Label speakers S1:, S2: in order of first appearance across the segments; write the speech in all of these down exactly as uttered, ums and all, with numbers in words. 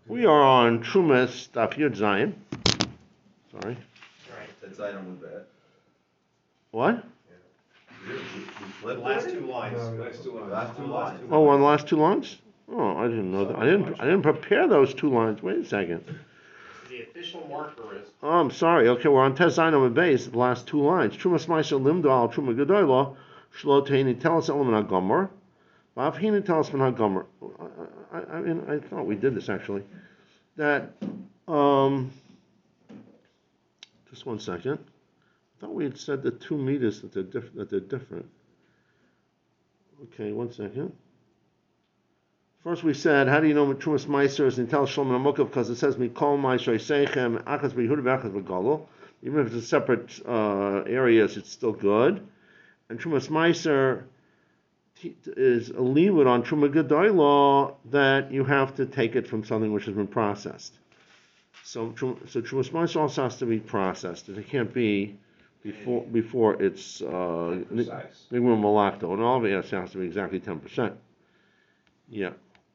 S1: We are on Trumas Daf Yud Zayin. Sorry.
S2: Right. That's item with that.
S1: What?
S2: The last two lines.
S3: No, last two lines.
S2: Last two lines.
S1: Oh, on the last two lines? Oh, I didn't know that. I didn't. I didn't prepare those two lines. Wait a second.
S4: The official marker is.
S1: Oh, I'm sorry. Okay, we're on Tez Zayin Amud Beis. The last two lines. Trumas Ma'aser Limdo Al Truma Gedola Shlo Teini Telas Elam HaGomer. V'Avhina Telas Min HaGomer. I, I mean, I thought we did this actually. That. Um. Just one second. I thought we had said the two meters that they're diff- that they're different. Okay, one second. First we said, how do you know Trumas Ma'aser is Nitel Shalom Amukav? Because it says Mikol Ma'aser Seichem Achas B'Yehuda V'Achas B'Galul. Even if it's separate uh, areas, it's still good. And Trumas Ma'aser t- is a limud on Truma Gedolah that you have to take it from something which has been processed. So, so Trumas Ma'aser also has to be processed. It can't be before before it's uh,
S3: Precise.
S1: Nigmar Malakto. And all of it has to be exactly ten percent. Yeah.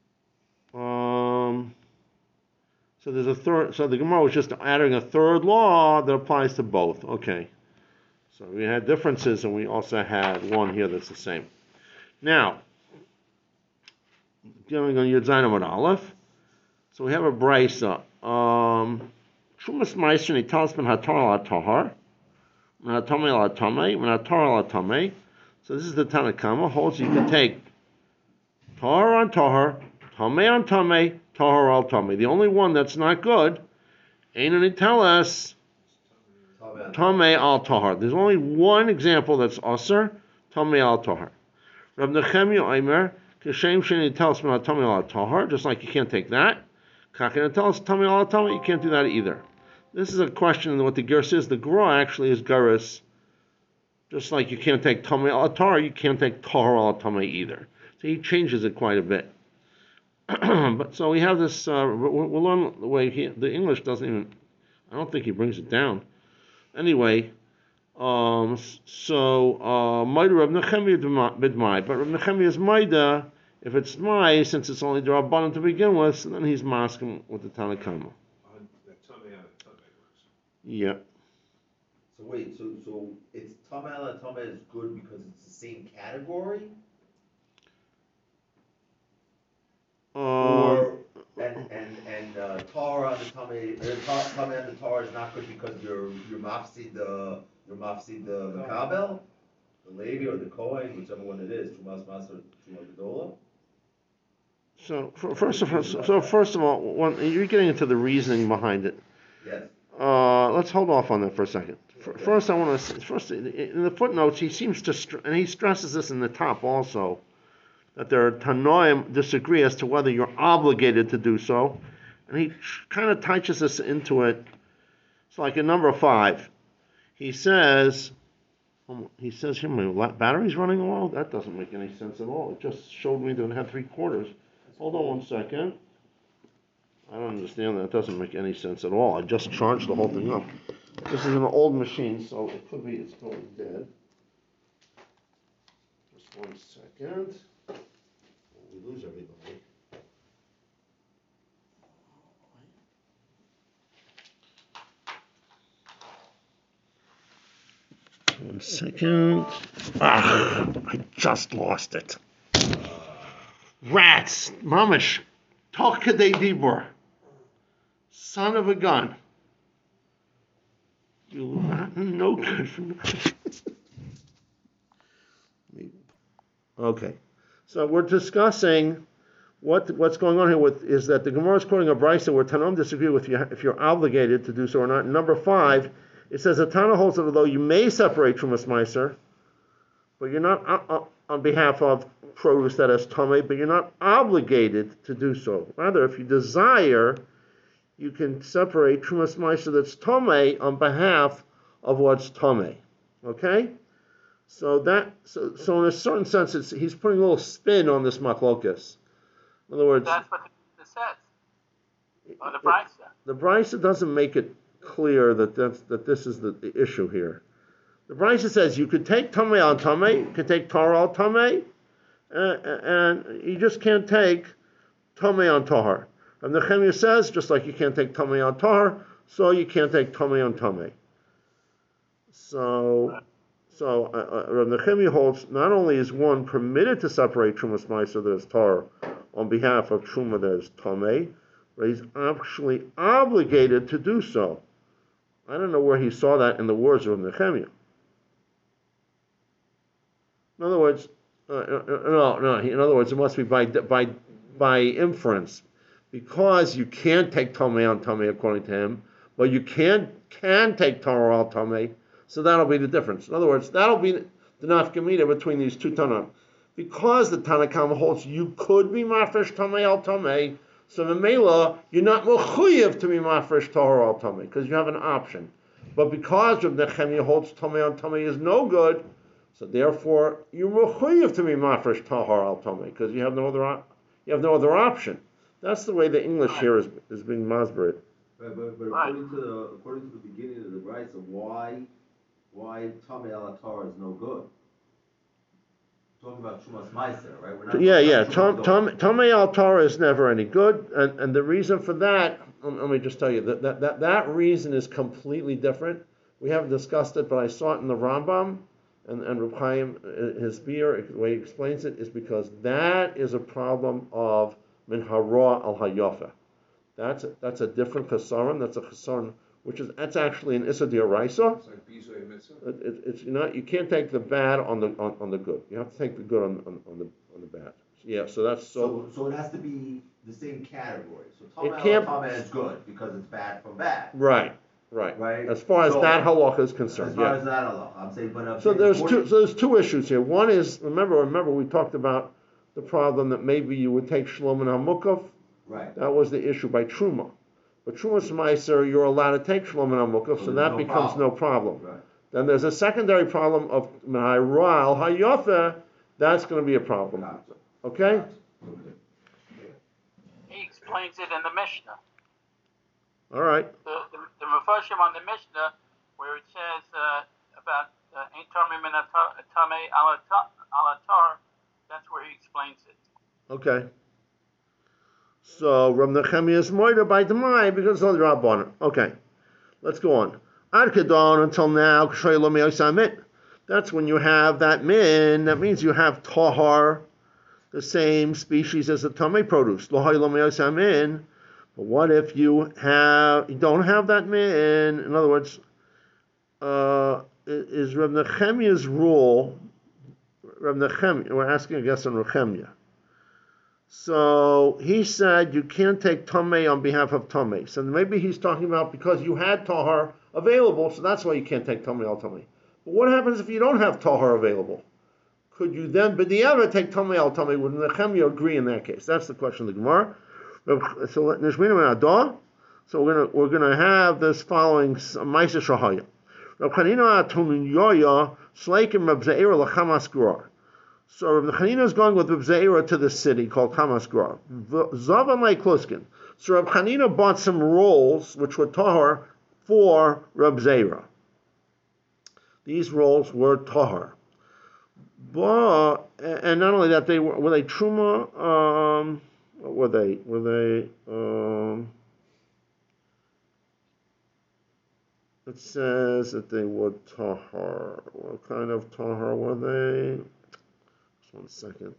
S1: Um, so there's a third. So the Gemara was just adding a third law that applies to both. Okay. So we had differences, and we also had one here that's the same. Now, going on Yud Zayin Amud Aleph. So we have a brisa. Um, Trumas Ma'aser Nitalas Ben Hatar Al Tahar, Ben Hatamei Al Tamei, Ben Hatar Al Tamei. So this is the Tanna Kama holds you can take Tahar on Tahar, Tamei on Tamei, Tahar al Tamei. The only one that's not good, Ein Nitelas Tamei al Tahar. There's only one example that's Aser, Tamei al Tahar. Rab Nechemia Omer, Kashem Sheni Nitelas Ben Hatamei al Tahar, just like you can't take that. Kakin Nitelas Tamei al Tamei, you can't do that either. This is a question of what the Ger says. The Gra actually is Geras. Just like you can't take Tamei al Tahar, you can't take Tahar al Tamei either. So he changes it quite a bit. But so we have this. Uh, we'll, we'll learn the way he, the English doesn't even. I don't think he brings it down. Anyway, um, so Maida Reb Nechemia bidmai, but Reb Nechemia is Maida. If it's Mai, since it's only D'Rabbanan to begin with, so then he's masking with the Tanna Kama. Yeah.
S2: So wait, so so it's Tamei Al Tamei is good because it's the same category?
S1: Um,
S2: Or and and and uh, tar on the Tamei, uh, tar, Tamei on the tar is not good because you're you're mafsi the you're mafsi the Makabel, the Levi or the Kohen, whichever one it is, Trumas Ma'aser, Trumas Gedolah.
S1: So for, first of all, so first of all, when you're getting into the reasoning behind it.
S2: Yes.
S1: Uh, let's hold off on that for a second. First, I want to first in the footnotes he seems to and he stresses this in the top also that there are Tanoim disagree as to whether you're obligated to do so, and he kind of touches us into it. It's like in number five, he says he says here my battery's running low. That doesn't make any sense at all. It just showed me that it had three quarters. Hold on one second. I don't understand that. It doesn't make any sense at all. I just charged the whole thing up. This is an old machine, so it could be it's going dead. Just one second. We lose everybody. One second. Ah, I just lost it. Rats, mamish, talk kadei dibur. Son of a gun. You no good for nothing. Okay. So we're discussing what what's going on here with is that the Gemara is quoting a brisa where Tanoim disagree with you if you're obligated to do so or not. Number five, it says a Tana holds that although you may separate Trumas Ma'aser, but you're not uh, uh, on behalf of produce that is Tamei, but you're not obligated to do so. Rather, if you desire, you can separate Trumas Ma'aser that's Tamei on behalf of what's Tamei. Okay? So that so, so in a certain sense, it's, he's putting a little spin on this machlokas. In other words,
S4: That's what it says. Or the Brisa.
S1: The Brisa doesn't make it clear that that's, that this is the, the issue here. The Brisa says you could take Tamei al Tamei, you could take Tahar al Tamei, uh, and you just can't take Tamei on Tahar. Rav Nechemia says, just like you can't take Tomei on Tahar, so you can't take Tomei on Tomei. So, so uh, uh, Rav Nechemia holds not only is one permitted to separate Trumas Meiser that is Tahar on behalf of Truma that is Tomei, but he's actually obligated to do so. I don't know where he saw that in the words of Nehemiah. In other words, uh, no, no. In other words, it must be by by by inference, because you can't take Tomei on Tomei according to him, but you can can take Torah on Tomei. So that'll be the difference. In other words, that'll be the nafkamina between these two Tanakh. Because the Tanakhama holds you could be mafresh Tomei al Tomei, so the Mela, you're not mechuyev to be mafresh Torah al Tomei, because you have an option. But because Reb Nechemia holds Tomei al Tomei is no good, so therefore you're mechuyev to be mafresh Torah al Tomei, because you have no other op- you have no other option. That's the way the English here is is being masbered.
S2: Right, but, but according to the according to the beginning of the Brisa, why why Tomei al Torah is no good? Talking about Trumas Meiser, right? We're not
S1: Yeah, yeah.
S2: Tom,
S1: Tom, Tomei al Torah is never any good, and, and the reason for that, let me just tell you that, that that that reason is completely different. We haven't discussed it, but I saw it in the Rambam, and and Reb Chaim, his beer, the way he explains it is because that is a problem of min hara al hayafa. That's a, that's a different chesaron. That's a chesaron which is that's actually an issa d'oraisa.
S3: It's like Bizoy Mitzvah.
S1: It, it, it's you know you can't take the bad on the on, on the good. You have to take the good on on, on the on the bad. Yeah, so that's so.
S2: So, so it has to be the same category. So
S1: It
S2: Tomei
S1: can't-
S2: al Tomei is good because it's bad from bad.
S1: Right, right.
S2: Right.
S1: As far as
S2: So-
S1: that halacha is
S2: As
S1: concerned,
S2: far
S1: yeah.
S2: as that alone, I'm saying, but I'm
S1: So
S2: saying
S1: there's two.
S2: according-
S1: So there's two issues here. One is remember remember we talked about the problem that maybe you would take shlom and hamukov.
S2: Right.
S1: That was the issue by truma. But Trumas Meiser, you're allowed to take Shlom and Amukov, so
S2: So
S1: that
S2: there's no
S1: becomes
S2: problem.
S1: no problem.
S2: Right.
S1: Then there's a secondary problem of Mahairal Hayofa, that's going to be a problem.
S2: Gotcha.
S1: Okay?
S2: Okay.
S4: He explains it in the Mishnah.
S1: All right.
S4: The, the, the Mephoshim on the Mishnah, where it says uh, about Ein Tomei min Tomei ala Tar, that's where he explains it.
S1: Okay. So Reb Nechemia is moida by Demai because of the Rabbanan. Okay. Let's go on. Ad Kedon until now, Kshay Lo Me'osai Mit. That's when you have that min, that means you have tahar, the same species as the tamei produce. Lo hay lo me'osai min. But what if you have you don't have that min? In other words, uh, is Reb Nechemia's rule? Reb Nechemia, we're asking, I guess, on Nechemia. So he said you can't take tamei on behalf of tamei. So maybe he's talking about because you had tahar available, so that's why you can't take tamei al tamei. But what happens if you don't have tahar available? Could you then, but the other take tamei al tamei? Would Nechemia agree in that case? That's the question of the Gemara. So Nishmina Adah. So we're gonna we're gonna have this following Ma'aser Shahaya. Reb Chanina Atunin Yoya Sleikim Reb Zeira Lachamas Gurar. So Reb Chanina is going with Reb Zeira to the city called Chamas Gurar. Zavan Lei Kluskin. So Reb Chanina bought some rolls which were tahar for Reb Zeira. These rolls were tahar. But and not only that, they were were they truma. Um, what were they? Were they? Um, it says that they were tahar. What kind of tahar were they? Just one second.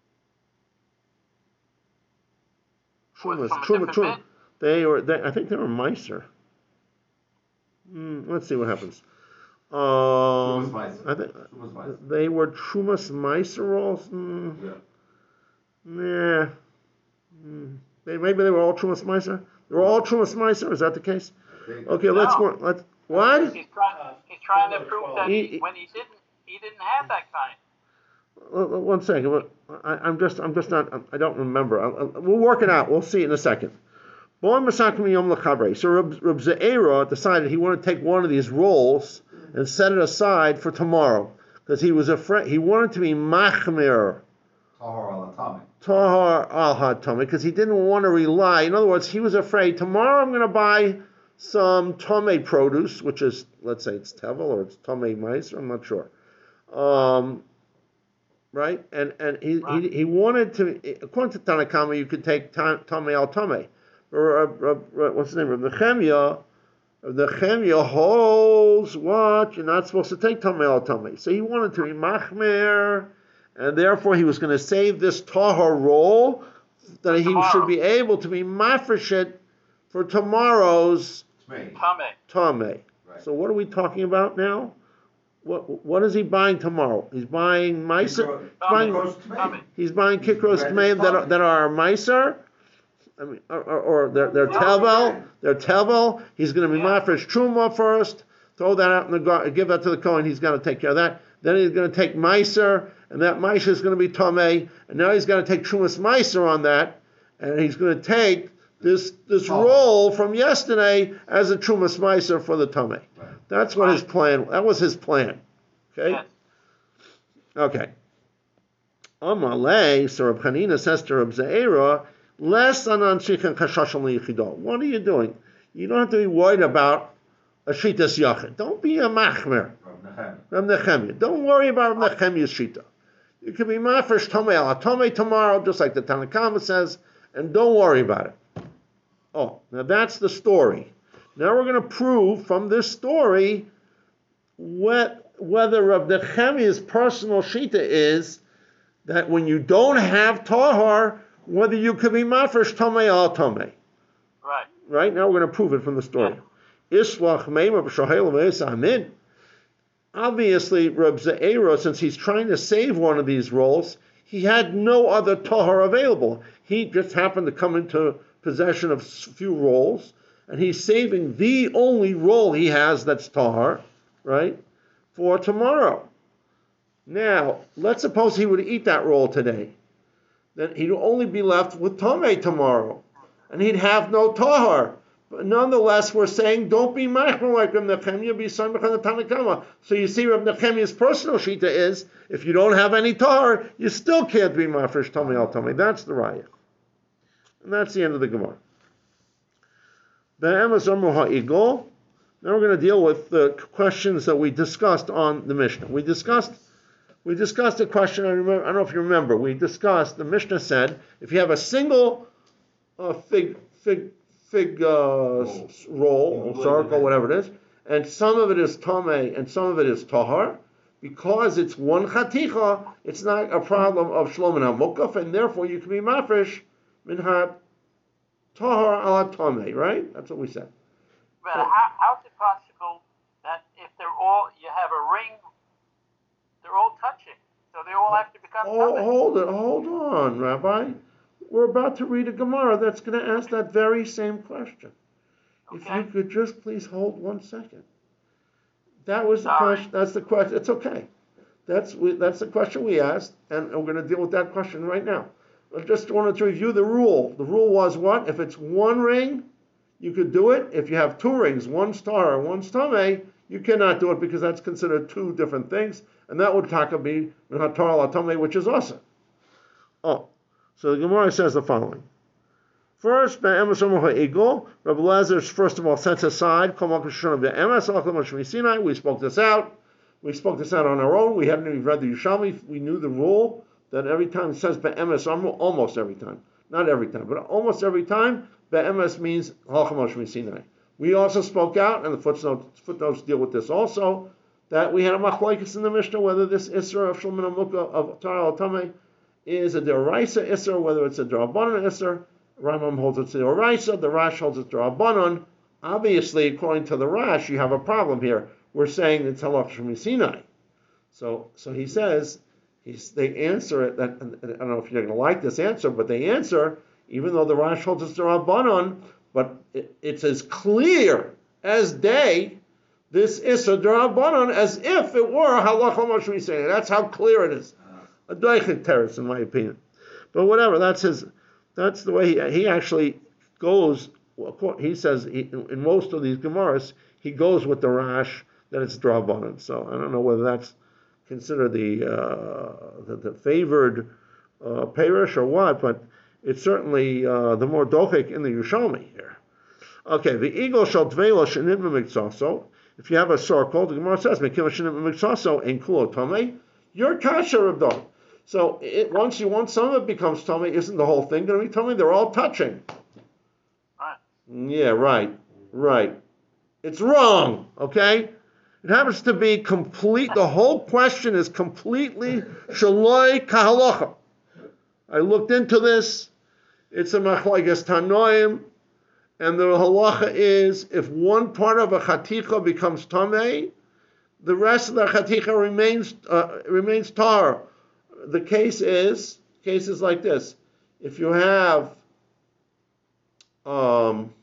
S4: Was
S1: Trumas,
S4: it from a
S1: truma,
S4: different
S1: truma.
S4: bit?
S1: They were. They, I think they were meiser. Hmm, let's see what happens. Um,
S2: Trumas Meiser.
S1: I think
S2: Trumas Meiser.
S1: they were Trumas Meiser rolls. Mm,
S2: Yeah.
S1: nah. Mm. They, maybe they were all Trumas Meiser. They were all Trumas Meiser. Is that the case?
S2: I think-
S1: Okay, let's
S4: No.
S1: go. Let's what?
S4: He's trying, he's trying to prove that
S1: He-
S4: he, when he didn't, he didn't have that kind.
S1: Uh, uh, One second. I, I'm just. I'm just not. I don't remember. I, I, we'll work it out. We'll see it in a second. So Reb, Reb Ze'era decided he wanted to take one of these rolls and set it aside for tomorrow because he was afraid. He wanted to be machmir.
S2: Tahar al Atame.
S1: Tahar al hatamei, because he didn't want to rely. In other words, he was afraid tomorrow I'm going to buy some tamei produce, which is, let's say it's tevel or it's tamei meiser, I'm not sure. Um, right? And and he,
S4: Right.
S1: he he wanted to, according to Tanakama, you could take tamei al tamei, or uh, uh, what's the name of Nechemia? Nechemia holds what you're not supposed to take tamei al tamei. So he wanted to be machmer, and therefore he was going to save this tahor roll that he
S4: Tomorrow.
S1: should be able to be mafresh for tomorrow's
S2: Tmei.
S4: Tame.
S1: tamei.
S2: Right.
S1: So what are we talking about now? What what is he buying tomorrow? He's buying meiser.
S2: Kikros-
S1: buying-
S2: Kikros Tmei.
S4: Tame.
S1: He's buying
S2: He's
S1: kikros
S2: ready
S1: tmeim that are,
S2: tamei.
S1: that are meiser. I mean, or, or, or they're, they're
S2: No,
S1: tevel,
S2: yeah.
S1: they're tevel. He's going to be
S4: Yeah.
S1: mafresh truma first. Throw that out in the garden. Give that to the Kohen. He's going to take care of that. Then he's going to take meiser, and that meiser is going to be tamei. And now he's going to take trumas meiser on that, and he's going to take this this
S2: Oh.
S1: roll from yesterday as a trumas meiser for the tamei.
S2: Right.
S1: That's what his plan. That was his plan. Okay.
S4: Yes.
S1: Okay. Amalei, so Reb Chanina says to Reb Ze'era, less than on shichan kashashal liyichido. What are you doing? You don't have to be worried about a shitas yachid. Don't be a machmer.
S2: Rav Nechem.
S1: Reb Nechemia. Don't worry about Reb Nechemia's shita. You can be mafresh tomei ala tomei tomorrow, just like the Tanakama says, and don't worry about it. Oh, now that's the story. Now we're going to prove from this story what, whether Reb Nechemia's personal shita is that when you don't have tahar, whether you could be mafresh tomei ala tomei.
S4: Right.
S1: Right? Now we're going to prove it from the story. Islach meimah b'shohel v'es amin. Obviously, Reb Ze'era, since he's trying to save one of these rolls, he had no other tahar available. He just happened to come into possession of a few rolls, and he's saving the only roll he has that's tahar, right, for tomorrow. Now, let's suppose he would eat that roll today. Then he'd only be left with tamei tomorrow, and he'd have no tahar. But nonetheless, we're saying don't be machmer like Reb Nechemia, be samech on the Tanakama. So you see, Reb Nechemia's personal shita is if you don't have any tahar, you still can't be mafresh tamei al tamei. That's the raya, and that's the end of the Gemara. Be'emes amru ha'igol. Now we're going to deal with the questions that we discussed on the Mishnah. We discussed. We discussed a question, I, remember, I don't know if you remember, we discussed, the Mishnah said, if you have a single uh, fig, fig, fig uh, roll, roll or circle, whatever it is, and some of it is tamei and some of it is tahar, because it's one chaticha, it's not a problem of shlom and hamukaf, and therefore you can be mafresh minhat tahar ala tamei, right? That's what we said.
S4: But how, how is it possible that if they're all, you have a ring, they're all touching, so they all have to become
S1: Oh,
S4: tame?
S1: hold it, hold on, Rabbi. We're about to read a Gemara that's going to ask that very same question. If
S4: Okay.
S1: you could just please hold one second. That was the
S4: Sorry.
S1: question. That's the question. It's okay. That's we, that's the question we asked, and we're going to deal with that question right now. I just wanted to review the rule. The rule was what? If it's one ring, you could do it. If you have two rings, one star and one tamei, you cannot do it because that's considered two different things, and that would taka be minhat tahar ala tamei, which is awesome. Oh, so the Gemara says the following. First, Be'emes amru ha'igol, Rabbi Elazar first of all sets aside, Kol Malchus Shon Be'emes, Al Kol Moshe Sinai. We spoke this out. We spoke this out on our own. We hadn't even read the Yerushalmi. We knew the rule that every time it says Be'emes amru, almost every time, not every time, but almost every time, Be'emes means Al Kol Moshe Sinai. We also spoke out, and the footnotes, footnotes deal with this also, that we had a machlokes in the Mishnah whether this Isser of Shulman Amukah of Tahar al Tamei is a Deraisa Isser, whether it's a Derabanan Isser. Rambam holds it's a Deraisa, the Rash holds it's Derabanan. Obviously, according to the Rash, you have a problem here. We're saying it's Halach Shemi Sinai. So, so he says, he's, they answer it, that, I don't know if you're going to like this answer, but they answer, even though the Rash holds it's Derabanan, but it, it's as clear as day, this Isser Derabanan, as if it were Halach Shemi Sinai. That's how clear it is. A doichik teretz, in my opinion. But whatever, that's his, that's the way he, he actually goes, he says, he, in most of these Gemaras, he goes with the Rash, that it's Drabanan. So I don't know whether that's considered the, uh, the, the favored uh, parish or what, but it's certainly uh, the more dochik in the Yerushalmi here. Okay, the eagle shall dvela shenit b'miksaso. If you have a circle, the Gemara says, Mekil shenit b'miksaso ein kulo tamei, you're kasher Rabdon. So it, once you want some of it becomes tummy, isn't the whole thing going to be tummy? They're all touching.
S4: Right.
S1: Yeah, right, right. It's wrong, okay? It happens to be complete, the whole question is completely shaloi kahalocha. I looked into this, it's a machlokes tanoim, and the halacha is, if one part of a chaticha becomes tamei, the rest of the chaticha remains uh, remains tar. The case is, cases like this. If you have um,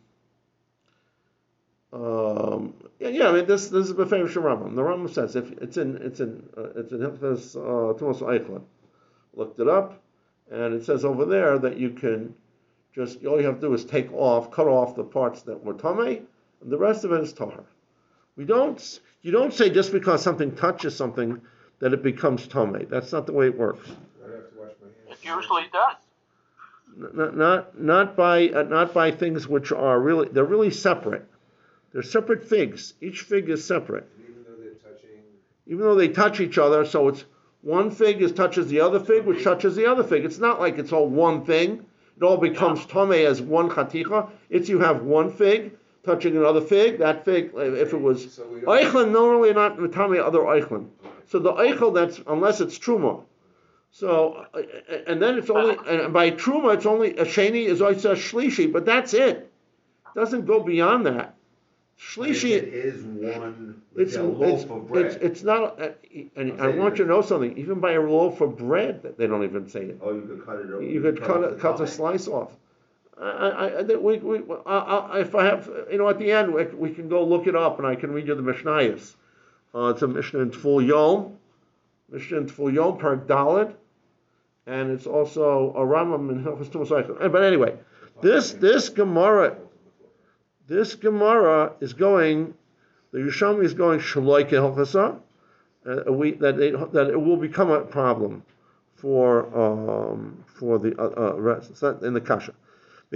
S1: Um, yeah, yeah, I mean this this is Befeim Rambam. The Rambam says if it's in it's in uh, it's in Hilchos uh, Tumas Eichel. Looked it up, and it says over there that you can just all you have to do is take off, cut off the parts that were tamei, and the rest of it is tahar. We don't you don't say just because something touches something that it becomes tamei. That's not the way it works.
S4: It usually does.
S1: Not not not by uh, not by things which are really they're really separate. They're separate figs. Each fig is separate.
S3: Even though they're touching.
S1: Even though they touch each other, so it's one fig is touches the other fig, which touches the other fig. It's not like it's all one thing. It all becomes tamei as one chaticha. It's you have one fig touching another fig. That fig, if it was
S3: So we don't-
S1: eichlin, normally not tamei other eichlin. So the eichel, that's unless it's truma. So uh, and then it's only and by truma it's only a sheni is oisa shlishi, but that's it. It doesn't go beyond that.
S2: If
S1: Shlishi.
S2: it is one,
S1: It's,
S2: it's a
S1: it's,
S2: loaf of bread.
S1: it's, it's not, uh, and
S2: I'm
S1: I
S2: saying
S1: want you
S2: it-
S1: to know something, even by a loaf of bread, they don't even say it.
S2: Oh, you could cut it over.
S1: You could cut,
S2: off
S1: a,
S2: the
S1: cut a
S2: tamei.
S1: slice off. I, I, I, we, we, I, I, if I have, you know, at the end, we, we can go look it up and I can read you the Mishnayos. Uh, it's a Mishnah in Tful Yom, Mishnah in Tful Yom, Parak Daled, and it's also a Rambam in Hilchos Tumas Eichel. But anyway, this, this Gemara, this Gemara is going, the Yerushalmi is going shaloi kehilchasa, uh, we that they, that it will become a problem for um, for the uh, uh, rest in the kasha. The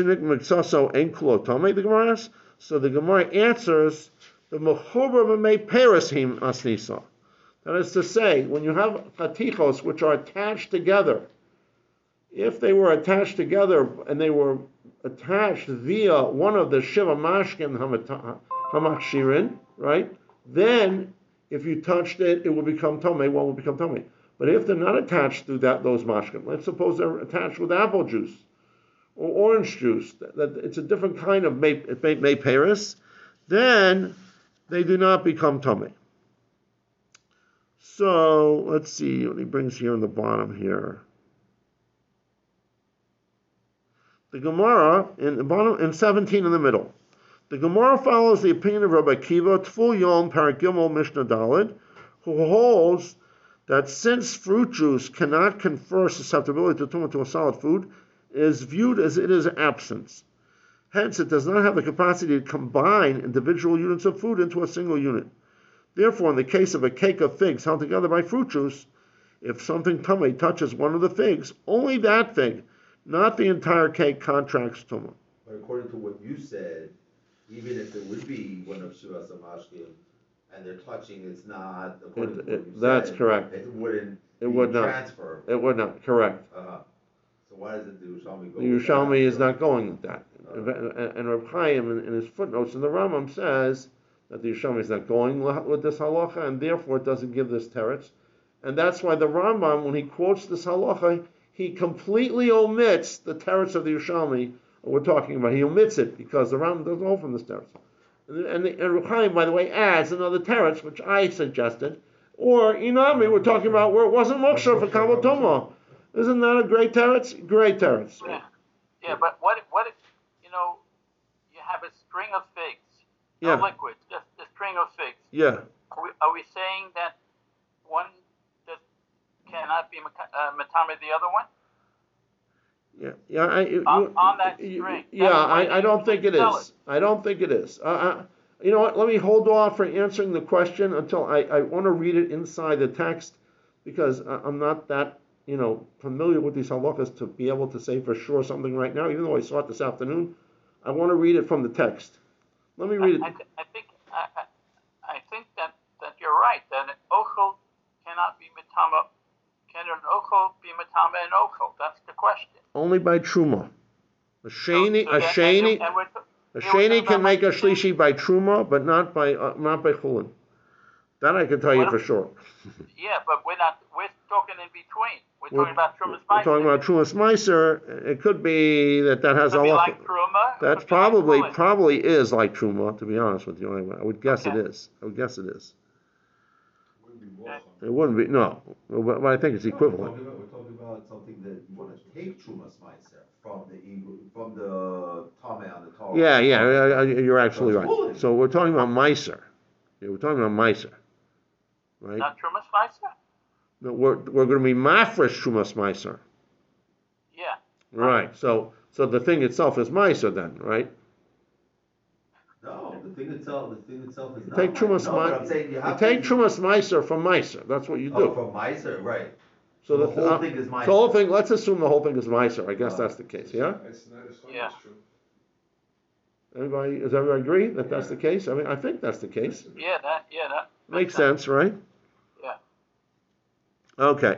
S1: Gemara asks, so the Gemara answers the mechuber b'mei perishim asnisa. That is to say, when you have chatichos which are attached together, if they were attached together and they were attached via one of the shiva mashkin hamakshirin, right? Then, if you touched it, it will become tamei. One will become tamei. But if they're not attached to that those mashkin, let's suppose they're attached with apple juice or orange juice, that, that it's a different kind of may, may, may paris, then they do not become tamei. So let's see what he brings here on the bottom here. The Gemara in the bottom in seventeen in the middle. The Gemara follows the opinion of Rabbi Akiva, Tful Yom Parak Gimel Mishnah Daled, who holds that since fruit juice cannot confer susceptibility to tumah to a solid food, it is viewed as it is absence. Hence, it does not have the capacity to combine individual units of food into a single unit. Therefore, in the case of a cake of figs held together by fruit juice, if something tamei touches one of the figs, only that fig, not the entire cake, contracts tumah.
S2: But according to what you said, even if it would be one of Shivas Amashkim, and they're touching, it's not, according
S1: It-
S2: to what
S1: it-
S2: you
S1: that's
S2: said,
S1: correct.
S2: It wouldn't
S1: It
S2: be
S1: would not.
S2: transfer.
S1: It would not, correct.
S2: Uh-huh. So why doesn't the Yerushalmi go
S1: The
S2: with
S1: Yerushalmi
S2: that?
S1: is not going with that. And and Reb Chaim, in, in his footnotes in the Rambam, says that the Yerushalmi is not going with this halacha, and therefore it doesn't give this teretz. And that's why the Rambam, when he quotes this halacha, he completely omits the teretz of the Yerushalmi we're talking about. He omits it because the Rambam doesn't hold from this teretz. And, and, the, and Reb Chaim, by the way, adds another teretz, which I suggested. Or Inami, we're talking about where it wasn't moksha for Kabbalah Tumah. Isn't that a great teretz? Great teretz.
S4: Yeah, yeah, but what if, what if, you know, you have a string of figs, no
S1: Yeah.
S4: liquid, just a string of figs.
S1: Yeah.
S4: Are we, are we saying that one just cannot be maka- uh, matame the other one?
S1: Yeah, yeah. I, you,
S4: On- on that
S1: you-
S4: string.
S1: Yeah,
S4: That's the way
S1: I, I
S4: they
S1: don't think it
S4: sell
S1: is. I don't think it is. Uh, uh, you know what? Let me hold off for answering the question until I, I want to read it inside the text, because I, I'm not that, you know, familiar with these halachas to be able to say for sure something right now. Even though I saw it this afternoon, I want to read it from the text. Let me read it.
S4: I, I, th- I think I, I, I think that, that you're right, that an ochel cannot be matama. Can an ochel be matama and ochel? That's the question.
S1: Only by truma. A sheni,
S4: So- so
S1: a
S4: that-
S1: sheni.
S4: And, and we're,
S1: A
S4: Here we're
S1: sheni
S4: talking
S1: can
S4: about
S1: make a
S4: Meiser.
S1: shlishi by truma, but not by uh, not by chulin. That I can tell you
S4: What
S1: for
S4: if-
S1: sure.
S4: Yeah, but we're not. We're talking in between. We're,
S1: We're,
S4: talking about Trumas
S1: we're talking
S4: Meiser.
S1: about trumas meiser. It could be that that has
S4: Could be
S1: Allah.
S4: like Truma.
S1: That's
S4: could be
S1: probably
S4: like Chulin.
S1: probably is like truma. To be honest with you, I, I would guess
S4: Okay.
S1: it is. I would guess it is.
S3: Wouldn't be
S4: Okay.
S3: Mocha.
S1: It wouldn't be no, but, but I think it's
S2: No,
S1: equivalent.
S2: We're talking about, we're talking about something that you wanna take Trumas Meiser from the Eagle, from the Tame on the Torah.
S1: Yeah, yeah, uh, uh, you're absolutely
S2: So it's
S1: right.
S2: fluid.
S1: So we're talking about meiser. Yeah, we're talking about meiser, right?
S4: Not Trumas Meiser?
S1: No, we're we're going to be mafresh trumas meiser.
S4: Yeah.
S1: Right. So so the thing itself is meiser then, right?
S2: No, the thing itself, the thing itself is not.
S1: Take
S2: Meiser.
S1: trumas
S2: No, but
S1: meiser.
S2: I'm saying you
S1: You
S2: have
S1: take
S2: to.
S1: trumas meiser from meiser. That's what you do.
S2: Oh, from Meiser, right.
S1: so
S2: the whole
S1: uh,
S2: thing is meiser.
S1: So the whole thing. Let's assume the whole thing is meiser. I guess
S2: Uh,
S1: that's the case. Yeah.
S3: It's not as fun
S4: Yeah.
S3: as true.
S1: Everybody, does everybody agree that that's the case? I mean, I think that's the case.
S4: Yeah, that, yeah, that
S1: Makes sense, right?
S4: Yeah.
S1: Okay.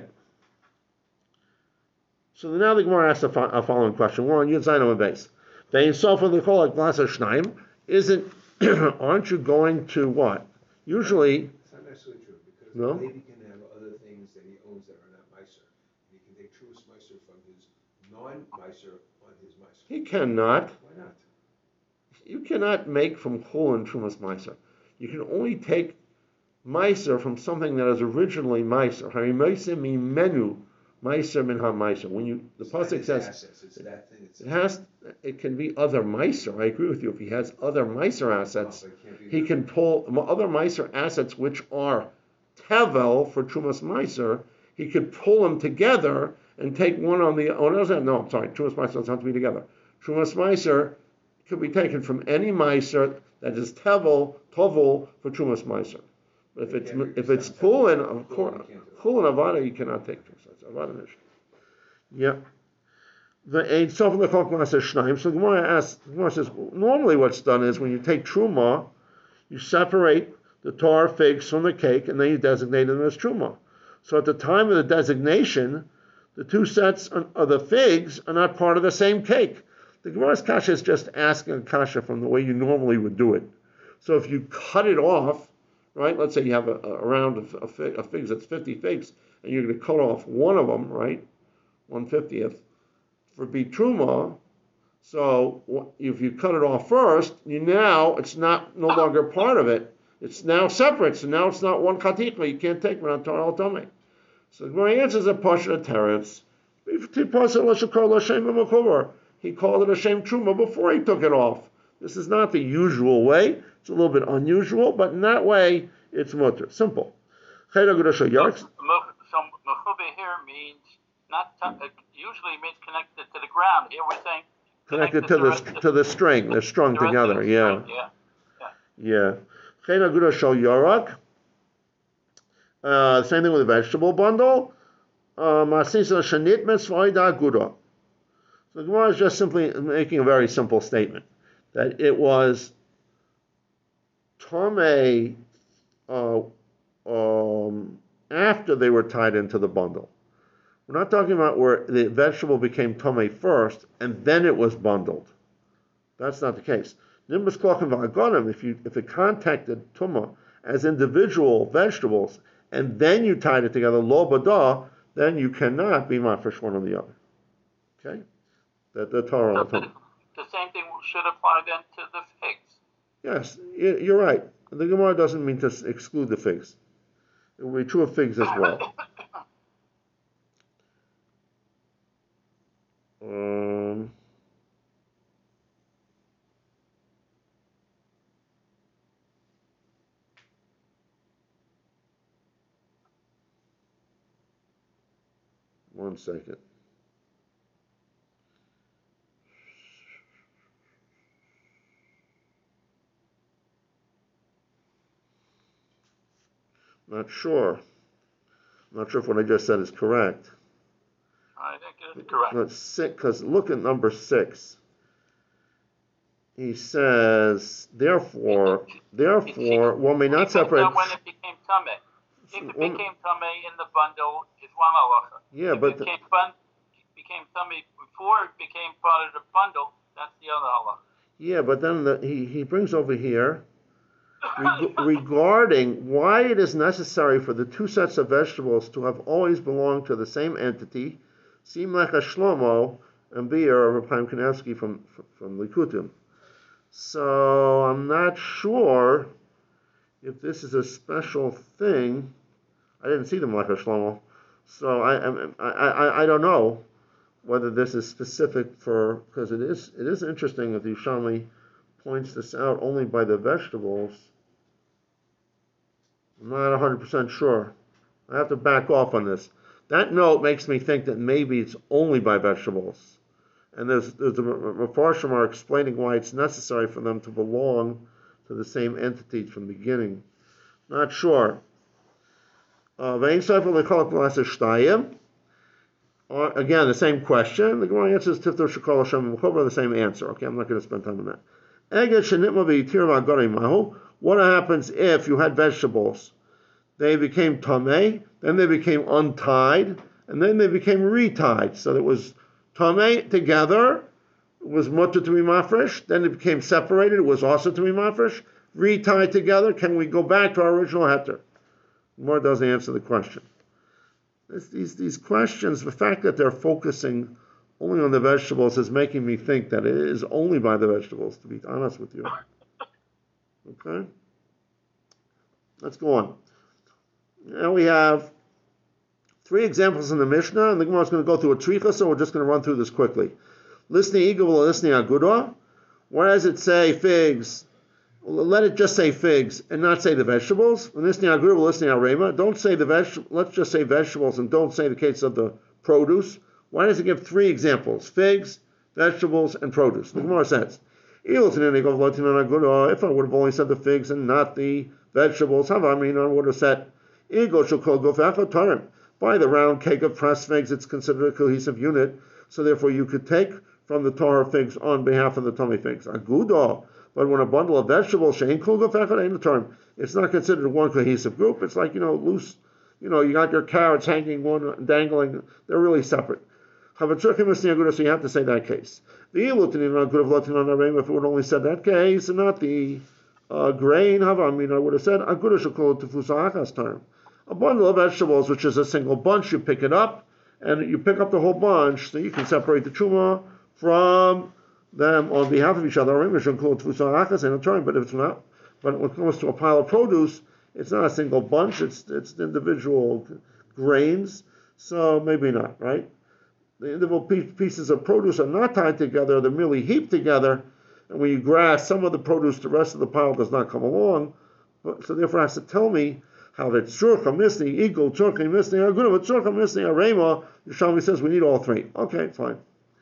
S1: So now the Gemara asks a, fo- a following question. We're on Yud Zayin Amud Beis. They insult for the call like glass of Shnaim. Isn't? Aren't you going to what? Usually,
S3: It's not necessarily true, because
S1: No?
S3: the Levi can have other things that he owns that are not Meiser. He can take Trumas Meiser from his non-Meiser on his Meiser.
S1: he cannot.
S3: Why not?
S1: You cannot make from Chulin Trumas Meiser. You can only take Meiser from something that is originally Meiser. Harimeiser mimenu Meiser min ha Meiser. When you the
S3: It's not
S1: pasuk
S3: his
S1: says
S3: assets, it's that thing
S1: it
S3: itself.
S1: has, it can be other Meiser. I agree with you. If he has other Meiser assets,
S3: But it can't be
S1: he
S3: the-
S1: can pull other Meiser assets which are Tevel for Trumas Meiser. He could pull them together and take one on the. Oh no, no, I'm sorry. Trumas Meiser doesn't have to be together. Trumas Meiser could be taken from any Meiser that is Tevel, Tovel for Trumas Meiser. But if
S3: You
S1: it's
S3: can't
S1: if
S3: do
S1: it's
S3: something.
S1: Chulin, of
S3: Chulin,
S1: course,
S3: you can't do it.
S1: Chulin Avada, you cannot take Trumas Meiser. Avada Nish. Yeah. The Ein Sof the Chok Maser Shnaim. So the Gemara asks, the Gemara says, normally what's done is when you take Truma, you separate the tar figs from the cake, and then you designate them as Truma. So at the time of the designation, the two sets of the figs are not part of the same cake. The Gemara's kasha is just asking a kasha from the way you normally would do it. So if you cut it off, right? Let's say you have a, a round of, of, fig, of figs that's fifty figs, and you're going to cut off one of them, right? one fiftieth for be truma. So wh- if you cut it off first, you now it's not no longer part of it. It's now separate. So now it's not one katikla. You can't take it Torah al Tomei. So my answer is a pasha teretz. He called it a shem truma before he took it off. This is not the usual way. It's a little bit unusual, but in that way, it's mutter. Simple.
S4: So, mech- so mechube here means not t- uh, usually means connected to the ground. Here we're saying
S1: Connected to the
S4: rest of-
S1: to the string. They're strung
S4: the rest of
S1: together.
S4: the
S1: Yeah.
S4: string, Yeah.
S1: Yeah. Chena Gura Shal Yarak. Uh, same thing with the vegetable bundle. Masisa Shanit Mesvaida Gura. So the Gemara is just simply making a very simple statement that it was Tome uh, um, after they were tied into the bundle. We're not talking about where the vegetable became Tome first and then it was bundled. That's not the case. Nimbus Klochem V'Agonim, if you if it contacted Tuma as individual vegetables and then you tied it together, Lo Bada, then you cannot be mafresh one or the other. Okay? The, the Torah.
S4: So
S1: the,
S4: the, the same thing should apply then to the figs.
S1: yes, you- you're right. The Gemara doesn't mean to exclude the figs. It will be true of figs as well. Um, one second. Not sure. Not sure if what I just said is correct.
S4: I think it's correct.
S1: No, it's six, because look at number six. He says, therefore, therefore, one may not
S4: Because
S1: separate.
S4: then when it became tummy, if it
S1: One-
S4: became tummy in the bundle, it's one halacha.
S1: Yeah,
S4: if
S1: but
S4: it
S1: the-
S4: became, bun- became tummy before it became part of the bundle, that's the other halacha.
S1: Yeah, but then the, he, he brings over here reg- regarding why it is necessary for the two sets of vegetables to have always belonged to the same entity, seem like a Shlomo and Beer of Chaim Kanevsky from from Likutim. So I'm not sure if this is a special thing. I didn't see them like a Shlomo, so I I, I I don't know whether this is specific for, because it is it is interesting that the Yerushalmi points this out only by the vegetables. I'm not one hundred percent sure. I have to back off on this. That note makes me think that maybe it's only by vegetables. And there's, there's a Mefarshim are explaining why it's necessary for them to belong to the same entity from the beginning. Not sure. Uh, Again, the same question. The Gemara answers Tifter Shekol Hashem Mechover, the same answer. Okay, I'm not going to spend time on that. What happens if you had vegetables? They became tamei, then they became untied, and then they became retied. So it was tamei together, it was mutter to be mafresh, then it became separated, it was also to be mafresh, retied together. Can we go back to our original heter? More doesn't answer the question. This, these, these questions, the fact that they're focusing only on the vegetables is making me think that it is only by the vegetables, to be honest with you. Okay? Let's go on. Now we have three examples in the Mishnah, and the Gemara is going to go through a tricha, so we're just going to run through this quickly. Listening igul, listening agudah. Why does it say figs? Let it just say figs and not say the vegetables. When listening agudah, listening arema, don't say the veg. Let's just say vegetables and don't say the case of the produce. Why does it give three examples? Figs, vegetables, and produce. The Gemara says, if I would have only said the figs and not the vegetables, how I mean I would have said by the round cake of pressed figs, it's considered a cohesive unit, so therefore you could take from the Torah figs on behalf of the tummy figs. Agudah, but when a bundle of vegetables, it's not considered one cohesive group. It's like, you know, loose, you know, you got your carrots hanging, one dangling, they're really separate. So you have to say that case. The if it would only said that case and not the uh, grain, I mean, I would have said a bundle of vegetables, which is a single bunch. You pick it up, and you pick up the whole bunch, so you can separate the truma from them on behalf of each other. But if it's not, but when it comes to a pile of produce, it's not a single bunch. It's it's individual grains. So maybe not, right? The individual pieces of produce are not tied together, they're merely heaped together, and when you grasp some of the produce, the rest of the pile does not come along. But, so therefore it has to tell me how that tzurcha, misni, eagle, tzurcha, misni, aguna, but tzurcha, misni, arema, Yerushalmi says we need all three. Okay, fine.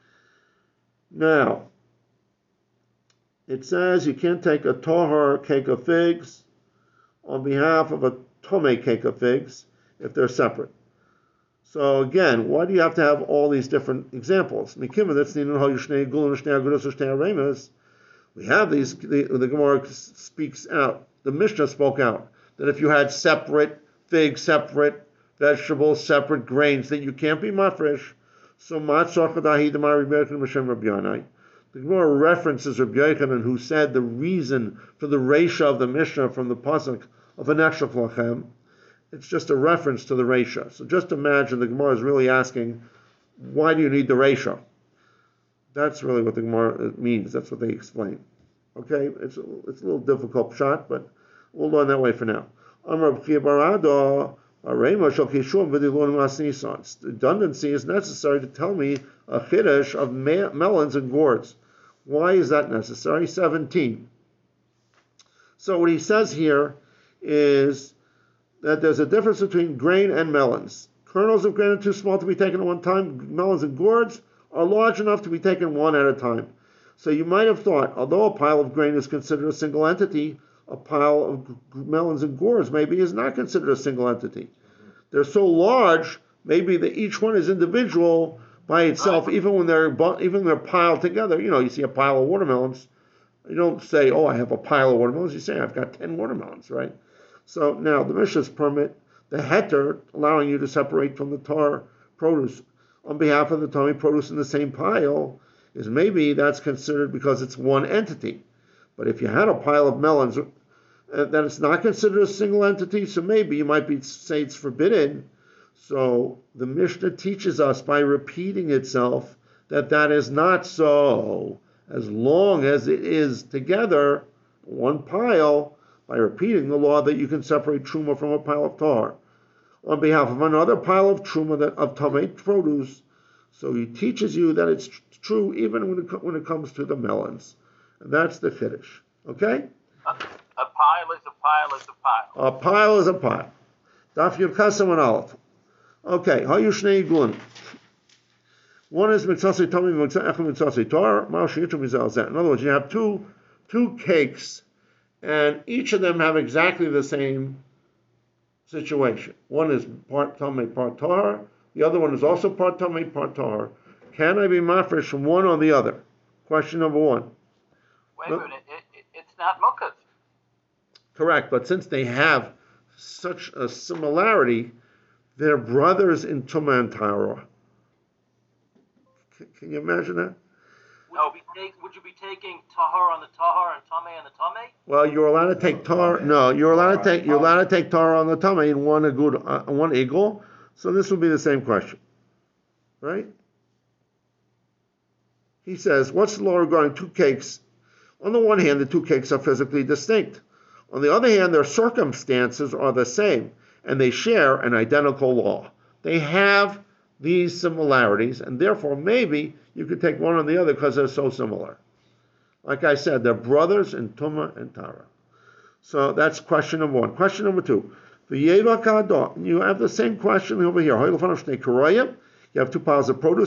S1: Now, it says you can't take a tahar cake of figs on behalf of a tomei cake of figs if they're separate. So again, why do you have to have all these different examples? We have these, the, the Gemara speaks out, the Mishnah spoke out, that if you had separate figs, separate vegetables, separate grains, that you can't be mafresh. So the Gemara references Rabbi Yochanan, who said the reason for the reisha of the Mishnah from the pasuk of Anechshav Lachem. It's just a reference to the reisha. So just imagine the Gemara is really asking, why do you need the reisha? That's really what the Gemara means. That's what they explain. Okay, it's a, it's a little difficult shot, but we'll learn that way for now. Redundancy is necessary to tell me a chiddush of melons and gourds. Why is that necessary? seventeen. So what he says here is that there's a difference between grain and melons. Kernels of grain are too small to be taken at one time. Melons and gourds are large enough to be taken one at a time. So you might have thought, although a pile of grain is considered a single entity, a pile of melons and gourds maybe is not considered a single entity. They're so large, maybe that each one is individual by itself, even when they're even when they're piled together. You know, you see a pile of watermelons, you don't say, "Oh, I have a pile of watermelons." You say, "I've got ten watermelons," right? So now the Mishnah's permit the heter, allowing you to separate from the tar produce on behalf of the tummy produce in the same pile, is maybe that's considered because it's one entity. But if you had a pile of melons, uh, then it's not considered a single entity, so maybe you might be say it's forbidden. So the Mishnah teaches us by repeating itself that that is not so. As long as it is together, one pile, by repeating the law that you can separate truma from a pile of tar on behalf of another pile of truma that, of tamei produce. So he teaches you that it's true even when it, when it comes to the melons. And that's the Kiddush. Okay?
S4: A, a pile is a pile is a pile.
S1: A pile is a pile. Daf Yud Kasam and Aleph. Okay. Hayu Shnei Igulin. One is mitzasei tamei, echad mitzasei tar. Ma'al sheyitzum mizal zeh. In other words, you have two two cakes, and each of them have exactly the same situation. One is part tamei, part tar. The other one is also part tamei, part tar. Can I be mafresh from one or the other? Question number one.
S4: Wait a minute, it, it, it's not mukas.
S1: Correct, but since they have such a similarity, they're brothers in Tumah and Tahara. Can, can you imagine that?
S5: Would, you be take, would you be taking tahar on the tahar and tamei on the tamei?
S1: Well, you're allowed to take tar. No, you're allowed to take you're allowed to take tar on the tummy and one a good uh, one eagle. So this will be the same question, right? He says, what's the law regarding two cakes? On the one hand, the two cakes are physically distinct. On the other hand, their circumstances are the same, and they share an identical law. They have these similarities, and therefore maybe you could take one or the other because they're so similar. Like I said, they're brothers in Tumah and Tara. So that's question number one. Question number two. You have the same question over here. You have two piles of produce.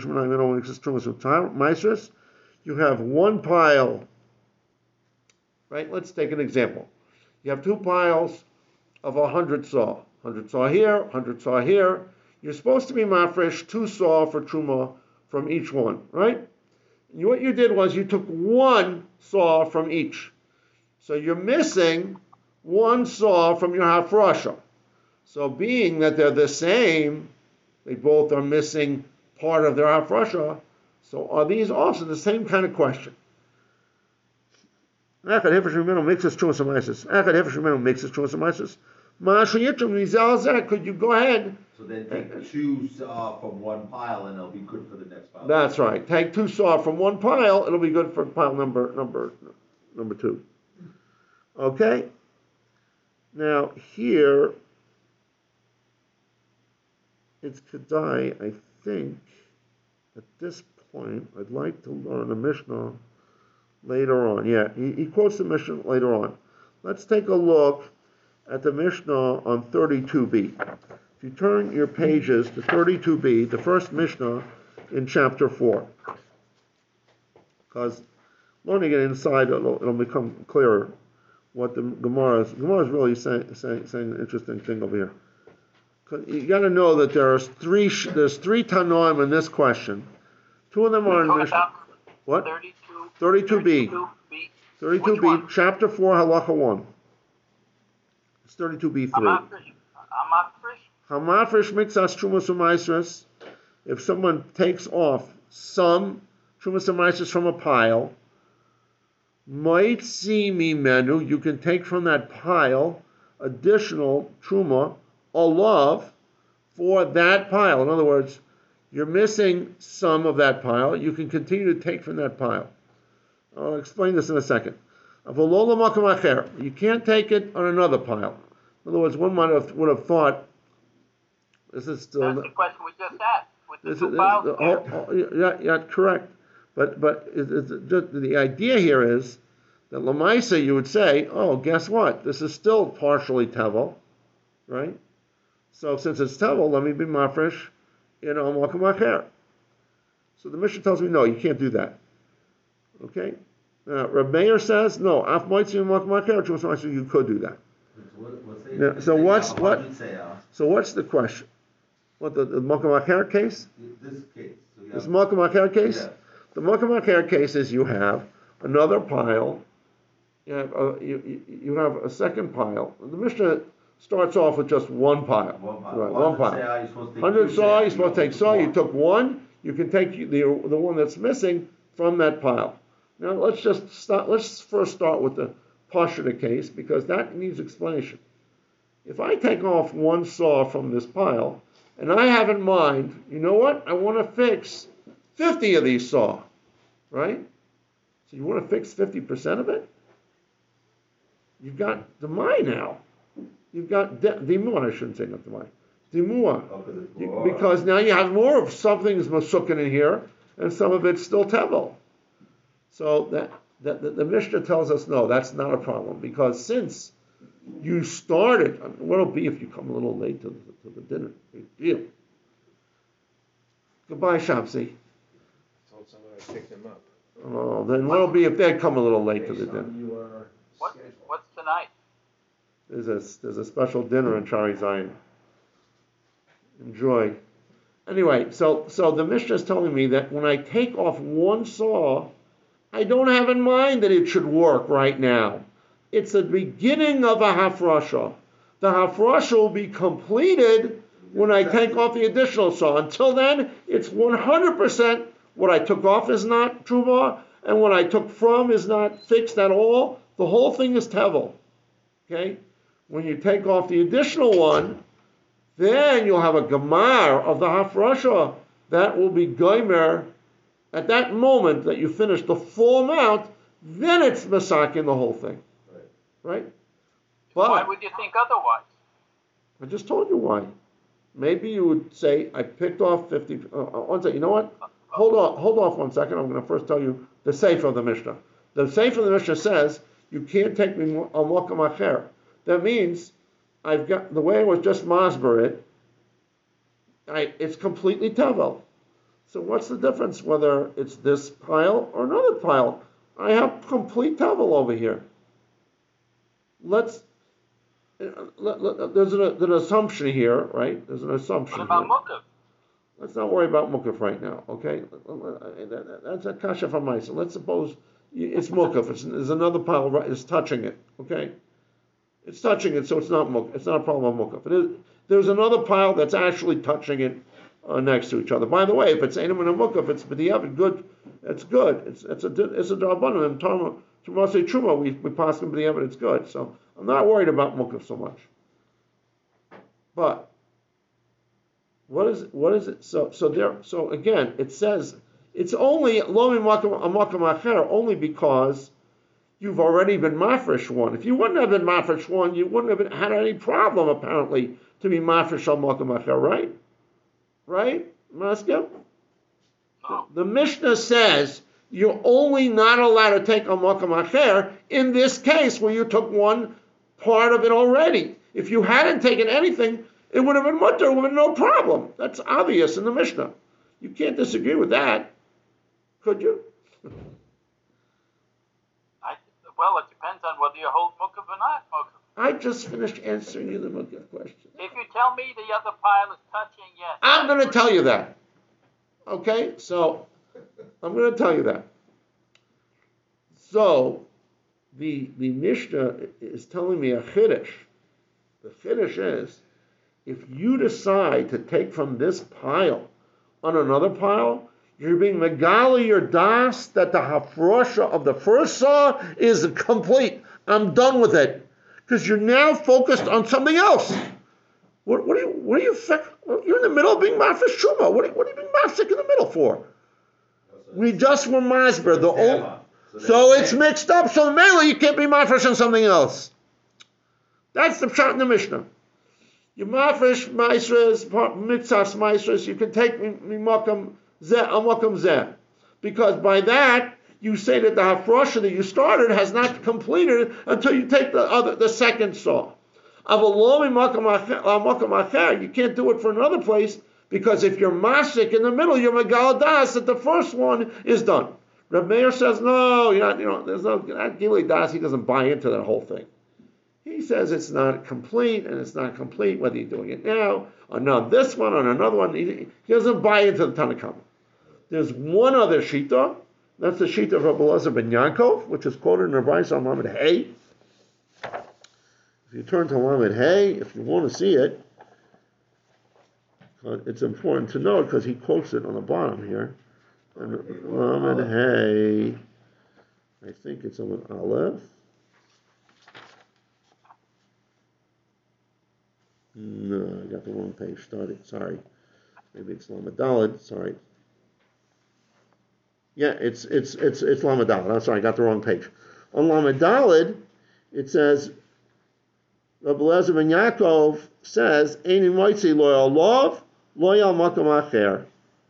S1: You have one pile, right? Let's take an example. You have two piles of a hundred saw. Hundred saw here, hundred saw here. You're supposed to be mafresh two saw for truma from each one, right? You, what you did was you took one saw from each. So you're missing one saw from your hafrasha. So being that they're the same, they both are missing part of their hafrasha. So are these also the same kind of question? Echad hefesh mimenu makes us truma samaisis. Echad hefesh mimenu makes us truma samaisis. Ma'asher yitrum nizal zeh. Could you go ahead?
S2: So then take two saw from one pile and it'll be good for the next pile.
S1: That's right. Take two saw from one pile. It'll be good for pile number number number two. Okay. Now here it's Kedai. I think at this point I'd like to learn a Mishnah later on. Yeah, he, he quotes the Mishnah later on. Let's take a look at the Mishnah on thirty-two b. If you turn your pages to thirty-two b, the first Mishnah in chapter four, because learning it inside, it'll, it'll become clearer what the Gemara is. Gemara is really saying, saying, saying an interesting thing over here. You got to know that there's three there's three Tanoim in this question. Two of them are in Mishnah. What?
S4: thirty-two,
S1: thirty-two b.
S4: thirty-two B.
S1: thirty-two
S4: Which
S1: b,
S4: one?
S1: chapter four, halacha one. It's thirty-two b three.
S4: Amafresh.
S1: Hamafresh mixas trumas umaisras. If someone takes off some trumas umaisras from a pile, might see me menu, you can take from that pile additional truma, olav, for that pile. In other words, you're missing some of that pile. You can continue to take from that pile. I'll explain this in a second. You can't take it on another pile. In other words, one might have would have thought this is still.
S4: That's the question we just asked. With the
S1: This
S4: two
S1: is,
S4: piles
S1: this,
S4: there.
S1: oh, oh, yeah, yeah, correct. But but it, it's just, the idea here is that Lamaisa, you would say, oh, guess what? This is still partially tevel, right? So since it's tevel, let me be mafresh in al makom acher. So the Mishnah tells me, no, you can't do that. Okay. Now, Reb Meir says, no, af moitzi makom acher, you could do that. Now, so what's what? So what's the question? What the, the makom acher case?
S2: This case. So you
S1: This
S2: have,
S1: makom acher case.
S2: yeah.
S1: The makom acher case is you have another pile. You have a, you, you you have a second pile. The Mishnah starts off with just one pile.
S2: One pile.
S1: Right,
S2: one
S1: one pile.
S2: Say, you're supposed to take
S1: Hundred
S2: two
S1: saw,
S2: say,
S1: you're supposed to take
S2: you
S1: saw.
S2: took
S1: You
S2: one.
S1: took one. You can take the the one that's missing from that pile. Now let's just start. Let's first start with the Pashta case because that needs explanation. If I take off one saw from this pile, and I have in mind, you know what? I want to fix fifty of these saw, right? So you want to fix fifty percent of it? You've got the mine now. You've got de- Dimua, I shouldn't say not the mine. Dimua.
S2: Oh, 'cause it's
S1: You-
S2: more.
S1: because now you have more of something's masukin in here, and some of it's still tevel. So that, that the, the Mishnah tells us no, that's not a problem because since you started, I mean, what'll be if you come a little late to the, to the dinner? Big deal. Goodbye, Shamsi.
S3: Told someone I picked them up.
S1: Oh, then what'll be if they come a little late to the
S3: Based
S1: dinner?
S3: on your
S4: What,
S3: schedule.
S4: what's tonight?
S1: There's a there's a special dinner in Shari Zion. Enjoy. Anyway, so so the Mishnah is telling me that when I take off one saw, I don't have in mind that it should work right now. It's the beginning of a hafrasha. The hafrasha will be completed when I take off the additional saw. Until then, it's one hundred percent what I took off is not truma, and what I took from is not fixed at all. The whole thing is tevel. Okay? When you take off the additional one, then you'll have a gemar of the hafrasha that will be gomer. At that moment that you finish the full amount, then it's masakin the whole thing. Right? But
S4: Why would you think otherwise?
S1: I just told you why. Maybe you would say, I picked off fifty. Uh, uh, one second. You know what? Hold on. Hold off one second. I'm going to first tell you the sefer of the Mishnah. The sefer of the Mishnah says you can't take me al makam acher. That means I've got the way I was just masber it. I, it's completely tevel. So what's the difference whether it's this pile or another pile? I have complete tevel over here. Let's. Uh, let, let, there's an, an assumption here, right? There's an assumption.
S4: What about
S1: here.
S4: mukaf?
S1: Let's not worry about mukaf right now, okay? That's a kasha for myself. Let's suppose it's mukaf. It's, there's another pile right, it's touching it, okay? It's touching it, so it's not mukaf. It's not a problem of mukaf. It is, there's another pile that's actually touching it uh, next to each other. By the way, if it's enim and a mukaf, it's b'diavad good. It's good. It's it's a it's a drabanan and tarma tumasei truma. We we pass them b'diavad. It's good. So I'm not worried about mukaf so much. But what is what is it? So so there. So again, it says it's only lo mimakam amakam acher only because you've already been mafresh one. If you wouldn't have been mafresh one, you wouldn't have been, had any problem apparently to be mafresh al makam acher, right? Right, Maska?
S4: No.
S1: The Mishnah says you're only not allowed to take a makam acher in this case where you took one part of it already. If you hadn't taken anything, it would have been mutter, it would have been no problem. That's obvious in the Mishnah. You can't disagree with that, could you?
S4: I, well, it depends on whether you hold mukaf or not mukaf.
S1: I just finished answering you the Mukaf question.
S4: If you tell me the other pile is touching, yes.
S1: I'm going to tell you that. Okay, so I'm going to tell you that. So the the Mishnah is telling me a chiddush. The chiddush is if you decide to take from this pile on another pile, you're being megali your das that the hafrosha of the first saw is complete. I'm done with it because you're now focused on something else. What, what are you? What are you? You're in the middle of being mafresh truma. What, are- what are you being mafsik in the middle for? We just were masber. The old, so it's mixed up. So mainly you can't be mafresh on something else. That's the pshat in the Mishnah. You mafresh maisres, mitzas maisres. You can take mimakam zeh, amakam zeh, because by that you say that the hafrosha that you started has not completed until you take the other, the second saw. You can't do it for another place because if you're masik in the middle, you're megaladas that the first one is done. Reb Meir says no, you're not. You know, there's no not gilui das. He doesn't buy into that whole thing. He says it's not complete, and it's not complete whether you're doing it now or not this one or another one. He, he doesn't buy into the Tanakh. There's one other shita. That's the shita of Rabbi Elazar ben Yaakov, which is quoted in Rabbi Yisrael Lamed Hey. If you turn to Lamed Hey, if you want to see it, Uh, It's important to note because he quotes it on the bottom here. And Lamed Hey, I think it's on Aleph. No, I got the wrong page started. Sorry. Maybe it's Lamed Daled. Sorry. Yeah, it's it's it's it's Lamed Daled. I'm sorry, I got the wrong page. On Lamed Daled, it says Rabbi Eliezer ben Yaakov says, "Einin moitzi lo yalav, lo yal makom acher."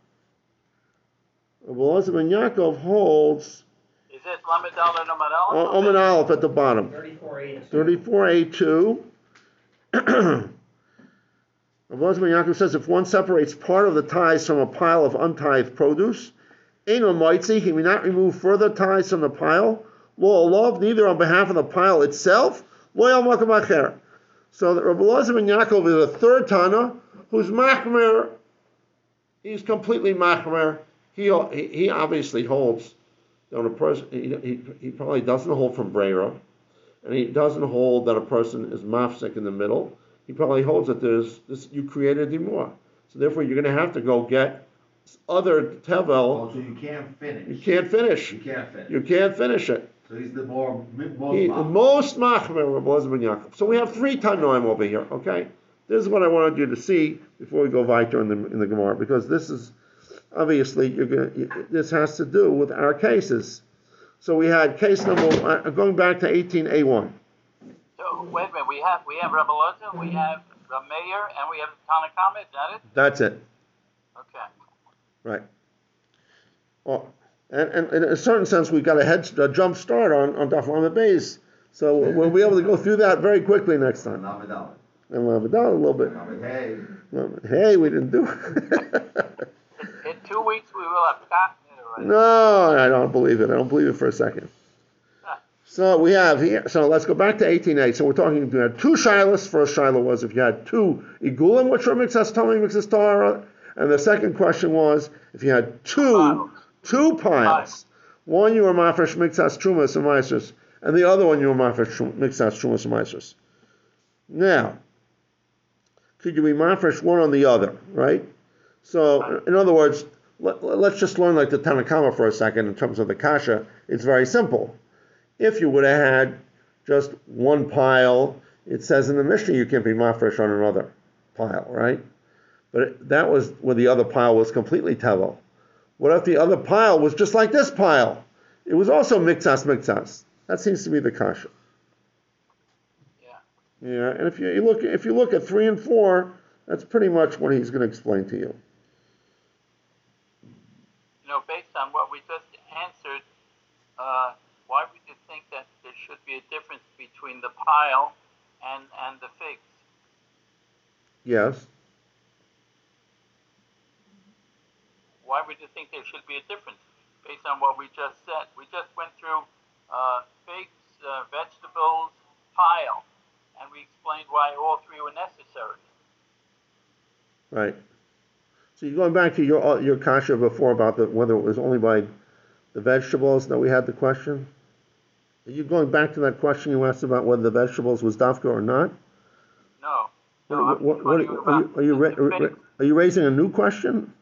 S1: Rabbi Eliezer ben Yaakov holds
S4: Is it Lamed Daled Amad Aleph?
S1: Omen Aleph at the bottom.
S6: Thirty-four eighty.
S1: thirty-four A two. Rabbi Eliezer ben Yaakov says, if one separates part of the tithes from a pile of untithed produce, Eino moitzi, he may not remove further tithes from the pile. Lo alav, neither on behalf of the pile itself. Lo yal makom acher. So that Rabbi Eliezer ben Yaakov is a third Tana who's machmer. He's completely machmer. He he obviously holds that a person he, he, he probably doesn't hold from Breira, and he doesn't hold that a person is mafsek in the middle. He probably holds that there's this you created dimor. So therefore you're going to have to go get other tevel.
S2: Oh, so you can't finish.
S1: You can't finish.
S2: You can't finish.
S1: You can't finish it.
S2: So he's the more, most
S1: He, the
S2: machmer.
S1: most machmer, Rabbi Eliezer ben Yaakov. So we have three Tanoim over here, okay? This is what I wanted you to see before we go weiter in the, in the Gemara, because this is, obviously, you're gonna, you, this has to do with our cases. So we had case number, uh, going back to eighteen A one.
S4: So, wait a minute, we have, we have Rabbi Eliezer, we have Rav Meir, and we have Tanakama, is that it?
S1: That's it,
S4: Okay.
S1: right. Well, and, and in a certain sense, we got a head, a jump start on, on Daf Lamed Beis, so we'll be able to go through that very quickly next time.
S2: Lamed Daled.
S1: And we'll have it down a little bit.
S2: Lamed Hey.
S1: Hey, we didn't do it.
S4: In two weeks, we will have gotten it already.
S1: No, I don't believe it. I don't believe it for a second. So we have here, so let's go back to eighteen A. So we're talking, we had two shilas. First shilah was if you had two igulim, which were mixas tomei, mixas tahara. And the second question was if you had two, two piles. One you were mafresh mixas trumas and maasros, and the other one you were mafresh mixas trumas and maasros. Now, could you be mafresh one on the other, right? So, in other words, let, let's just learn like the Tanakama for a second in terms of the kasha. It's very simple. If you would have had just one pile, it says in the Mishnah you can't be mafresh on another pile, right? But it, that was where the other pile was completely tevel. What if the other pile was just like this pile? It was also mixas mixas. That seems to be the kasha.
S4: Yeah.
S1: Yeah, and if you, you look if you look at three and four, that's pretty much what he's going to explain to you.
S4: You know, based on what we just answered, uh, why would you think that there should be a difference between the pile and, and the figs?
S1: Yes.
S4: Why would you think there should be a difference based on what we just said? We just went through uh, figs, uh, vegetables, pile, and we explained why all three were necessary.
S1: Right. So you're going back to your your kasha before about the, whether it was only by the vegetables that we had the question? Are you going back to that question you asked about whether the vegetables was dafka or not?
S4: No.
S1: What,
S4: no
S1: what, what, what, are, you, are, you, are, you ra-
S4: the
S1: are you raising a new question?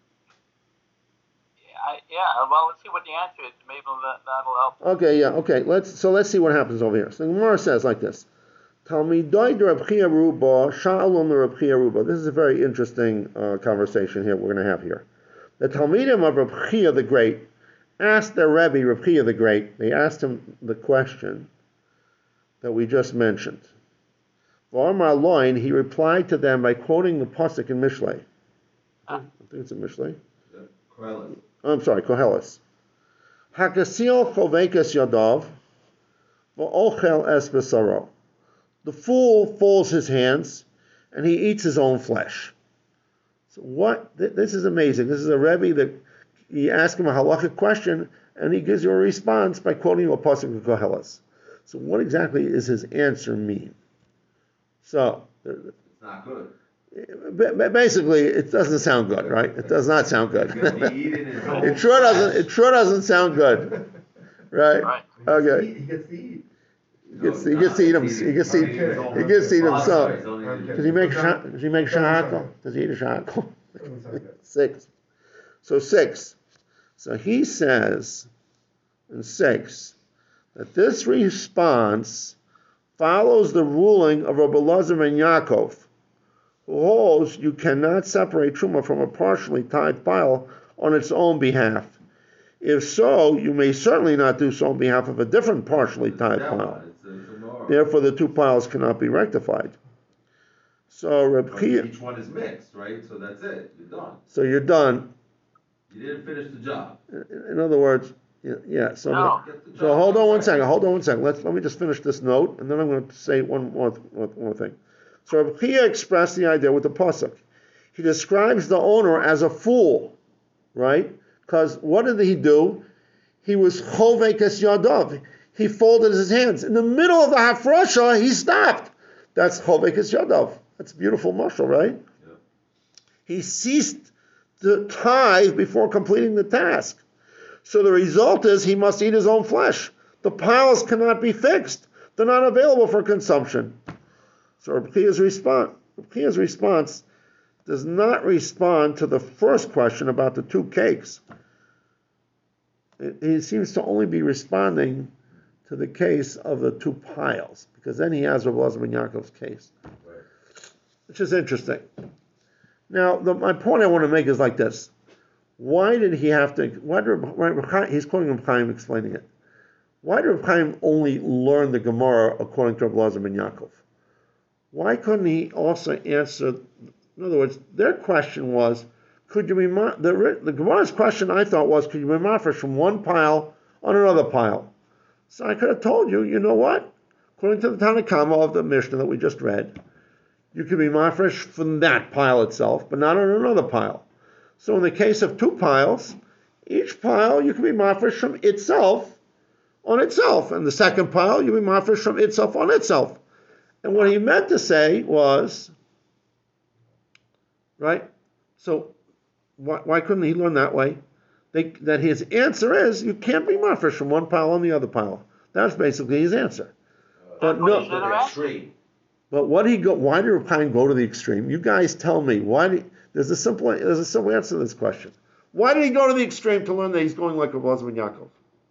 S4: I, yeah, well, let's see what the answer is. Maybe that, that'll help.
S1: Okay, yeah, okay. Let's so let's see what happens over here. So the Gemara says like this: Talmidai de Reb Chia Ruba, Sha'alon de Reb Chia Ruba. This is a very interesting uh, conversation here we're going to have here. The Talmidim of Reb Chia the Great asked their Rebbe, Reb Chia the Great, they asked him the question that we just mentioned. V'amar loin, he replied to them by quoting the pasuk in Mishlei. I think it's in Mishlei.
S2: Koheles.
S1: Oh, I'm sorry, Koheles. Hakasil chovekas yadav, v'ochel es b'saro. The fool folds his hands, and he eats his own flesh. So what? This is amazing. This is a Rebbe that you ask him a halachic question, and he gives you a response by quoting a pasuk of Koheles. So what exactly does his answer mean? So
S2: It's not good.
S1: basically, it doesn't sound good, right? It does not sound good.
S2: He's gonna be eating his own
S1: It sure doesn't.
S2: flesh.
S1: It sure doesn't sound good, right?
S4: Right.
S1: Okay.
S2: He gets to eat.
S1: He gets, he gets to eat him. He gets to eat. He gets to eat himself. Does he make sha- Does he make shahakal? Does he eat a shahakal? Six. So six. So he says in six that this response follows the ruling of Rabbi Elazar ben Yaakov, who holds you cannot separate truma from a partially tied pile on its own behalf. If so, you may certainly not do so on behalf of a different partially tied pile. Therefore, the two piles cannot be rectified. So Reb Chia,
S2: Each one is mixed, right? So that's it. You're done.
S1: so you're done.
S2: You didn't finish the job.
S1: In in other words, yeah. yeah so
S4: No.
S2: Get the
S1: so
S2: job
S1: hold on
S2: done
S1: one
S2: right.
S1: second. Hold on one second. Let's let me just finish this note, and then I'm going to say one more one more thing. So Reb Chia expressed the idea with the pasuk. He describes the owner as a fool, right? Because what did he do? He was chovekes yadav. He folded his hands. In the middle of the hafrasha, he stopped. That's chovekes yadav. That's a beautiful mashal, right?
S2: Yeah.
S1: He ceased to tithe before completing the task. So the result is he must eat his own flesh. The piles cannot be fixed. They're not available for consumption. So Reb Chia's response, Reb Chia's response does not respond to the first question about the two cakes. It, he seems to only be responding to the case of the two piles, because then he has Rav Elazar ben Yaakov's case,
S2: Right.
S1: which is interesting. Now, the, my point I want to make is like this. Why did he have to, why did Reb Chaim, he's quoting Reb Chaim explaining it. Why did Reb Chaim only learn the Gemara according to Rav Elazar ben Yaakov? Why couldn't he also answer, in other words, their question was, could you be, the, the Gemara's question I thought was, could you be mafresh from one pile on another pile? So I could have told you, you know what? According to the Tanakama of the Mishnah that we just read, you could be mafresh from that pile itself, but not on another pile. So in the case of two piles, each pile you can be mafresh from itself on itself, and the second pile you be mafresh from itself on itself. And what he meant to say was, right? So why, why couldn't he learn that way? They, that his answer is you can't be mafresh from one pile on the other pile. That's basically his answer. But no,
S4: Should have asked.
S2: Extreme.
S1: but what he go? Why did Reb Chaim go to the extreme? You guys tell me. Why? Did, there's a simple. There's a simple answer to this question. Why did he go to the extreme to learn that he's going like Rav Elazar ben Yaakov?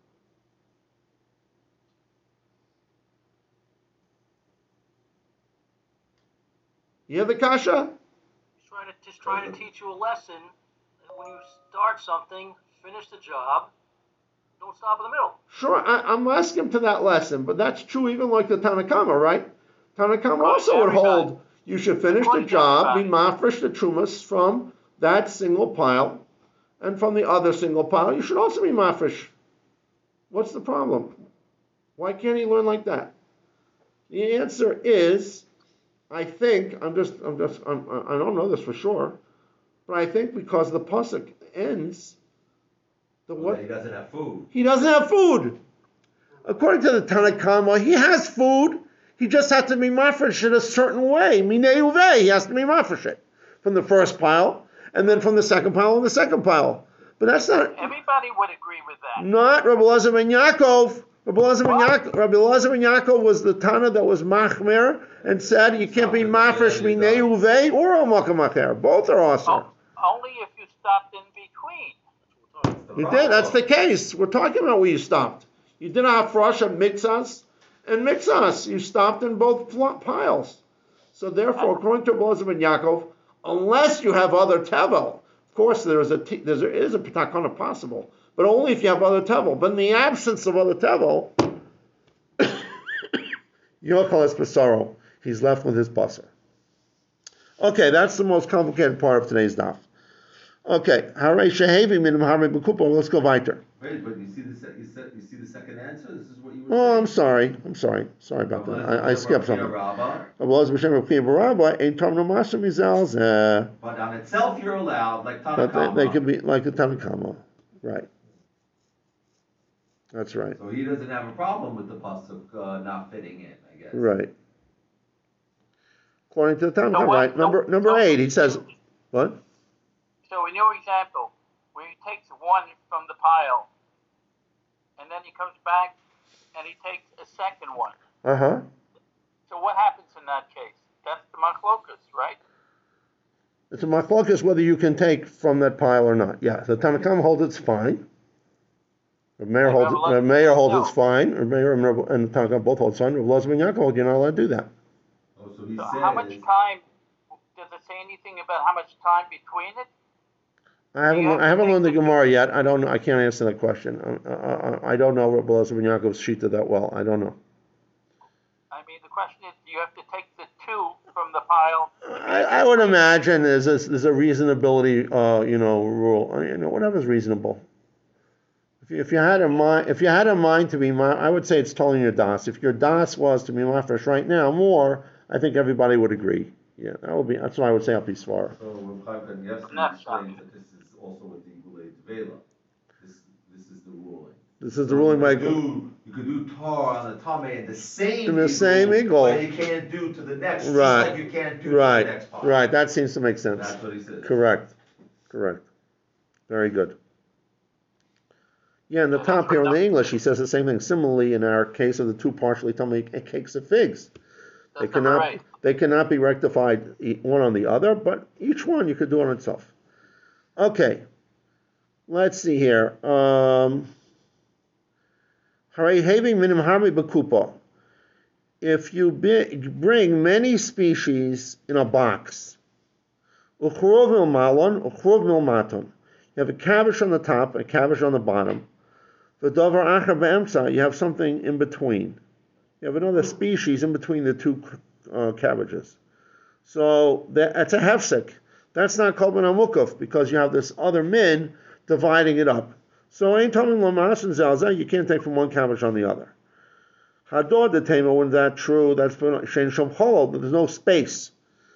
S1: You have the kasha?
S5: He's trying to just trying to teach you a lesson. That when you start something, finish the job. Don't stop in the middle.
S1: Sure, I, I'm asking him to that lesson, but that's true even like the Tanakama, right? Tanakama also would hold you should finish the job, be mafresh the trumas from that single pile, and from the other single pile, you should also be mafresh. What's the problem? Why can't he learn like that? The answer is, I think, I'm just, I'm just, I'm, I don't know this for sure, but I think because the pasuk ends, the
S2: Well,
S1: what?
S2: then he doesn't have food.
S1: He doesn't have food. According to the Tanakhama, he has food. He just has to be mafresh it a certain way. Minei uvei. He has to be mafresh it from the first pile, and then from the second pile and the second pile. But that's not
S4: Everybody would agree with that.
S1: not Rabbi Elazar ben Yaakov. Rabbi Elazar ben Yaakov, Rabbi Elazar ben Yaakov was the Tana that was machmer and said you can't be mafresh minei uvei or al makam acher. Both are awesome.
S4: Oh, only if you stopped in between.
S1: You did. That's the case. We're talking about where you stopped. You did a hafrasha mixas and mixas. You stopped in both pl- piles. So therefore, according to Elazar ben Yaakov, unless you have other tevel, of course there is a t- there is a takana possible, but only if you have other tevel. But in the absence of other tevel, yochal es basaro. He's left with his basar. Okay, that's the most complicated part of today's daf. Okay, Harei Shehevi Minim Harei B'Kupo. Let's go weiter.
S2: Wait, but you see the se- you, se- you see the second answer? This is what you were
S1: Oh,
S2: saying.
S1: I'm sorry. I'm sorry. Sorry about that. I, I skipped something.
S2: Rabba,
S1: But
S2: on itself you're allowed, like
S1: they,
S2: Tanakama.
S1: they could be like the Tanakama. Right. That's right.
S2: So he doesn't have a problem with the pasuk uh, not fitting in, I guess.
S1: Right. According to the Tanakama,
S4: So what-
S1: right? Number
S4: so-
S1: number
S4: so-
S1: eight, he says, what?
S4: So in your example, where he takes one from the pile, and then he comes back and he takes a second one.
S1: Uh-huh.
S4: So what happens in that case? That's the machlokas, right?
S1: It's a machlokas whether you can take from that pile or not. Yeah, the Tanakam holds it's fine. The mayor
S4: And
S1: holds
S4: Rabbi
S1: it, the
S4: Loza
S1: mayor
S4: says
S1: holds
S4: no.
S1: it's fine. The mayor and, Rabbi- and the Tanakam both hold it's fine. Rabbi Loza ben Yaakov hold you're not allowed to do that.
S2: Oh, so he
S4: So
S2: says.
S4: how much time, does it say anything about how much time between it?
S1: I haven't,
S4: You have
S1: I
S4: to
S1: haven't
S4: take
S1: learned the
S4: the-
S1: Gemara yet. I don't know. I can't answer that question. I, I, I don't know Rabbi Loza ben Yaakov's shita that well. I don't know.
S4: I mean, the question is, do you have to take the two from the pile?
S1: I, I would imagine there's a, there's a reasonability, uh, you know, rule. I mean, you know, whatever's reasonable. If you, if you had a mind, if you had a mind to be, ma- I would say it's telling your das. If your das was to be mafresh right now more, I think everybody would agree. Yeah, that would be. That's what I would say. I'll be svara.
S2: So when Chaim yesterday
S4: Not
S2: explains that this is also with the Gulei Tvela. This, this is the ruling.
S1: This is the
S2: So
S1: ruling
S2: you
S1: by.
S2: could do, you could do Tar on the Tame in the same
S1: In the same eagle.
S2: but you can't do to the next, just
S1: Right.
S2: like you can't do to
S1: Right,
S2: the next part.
S1: right. That seems to make sense.
S2: That's what he says.
S1: Correct, correct. Very good. Yeah, in the
S4: So
S1: top
S4: that's
S1: here in
S4: right.
S1: the English, he says the same thing. Similarly, in our case of the two partially tummy cakes of figs, they
S4: That's number
S1: cannot
S4: eight.
S1: they cannot be rectified e- one on the other, but each one you could do on itself. Okay, let's see here. Um, if you be, bring many species in a box, you have a cabbage on the top, a cabbage on the bottom. You have something in between. You have another species in between the two uh, cabbages. So that, that's a hefsek. That's not called an amukov because you have this other min dividing it up. So ain't telling lamas and zalza, you can't take from one cabbage on the other. Hador the tema, when that's true, that's shein shom cholol, but there's no space.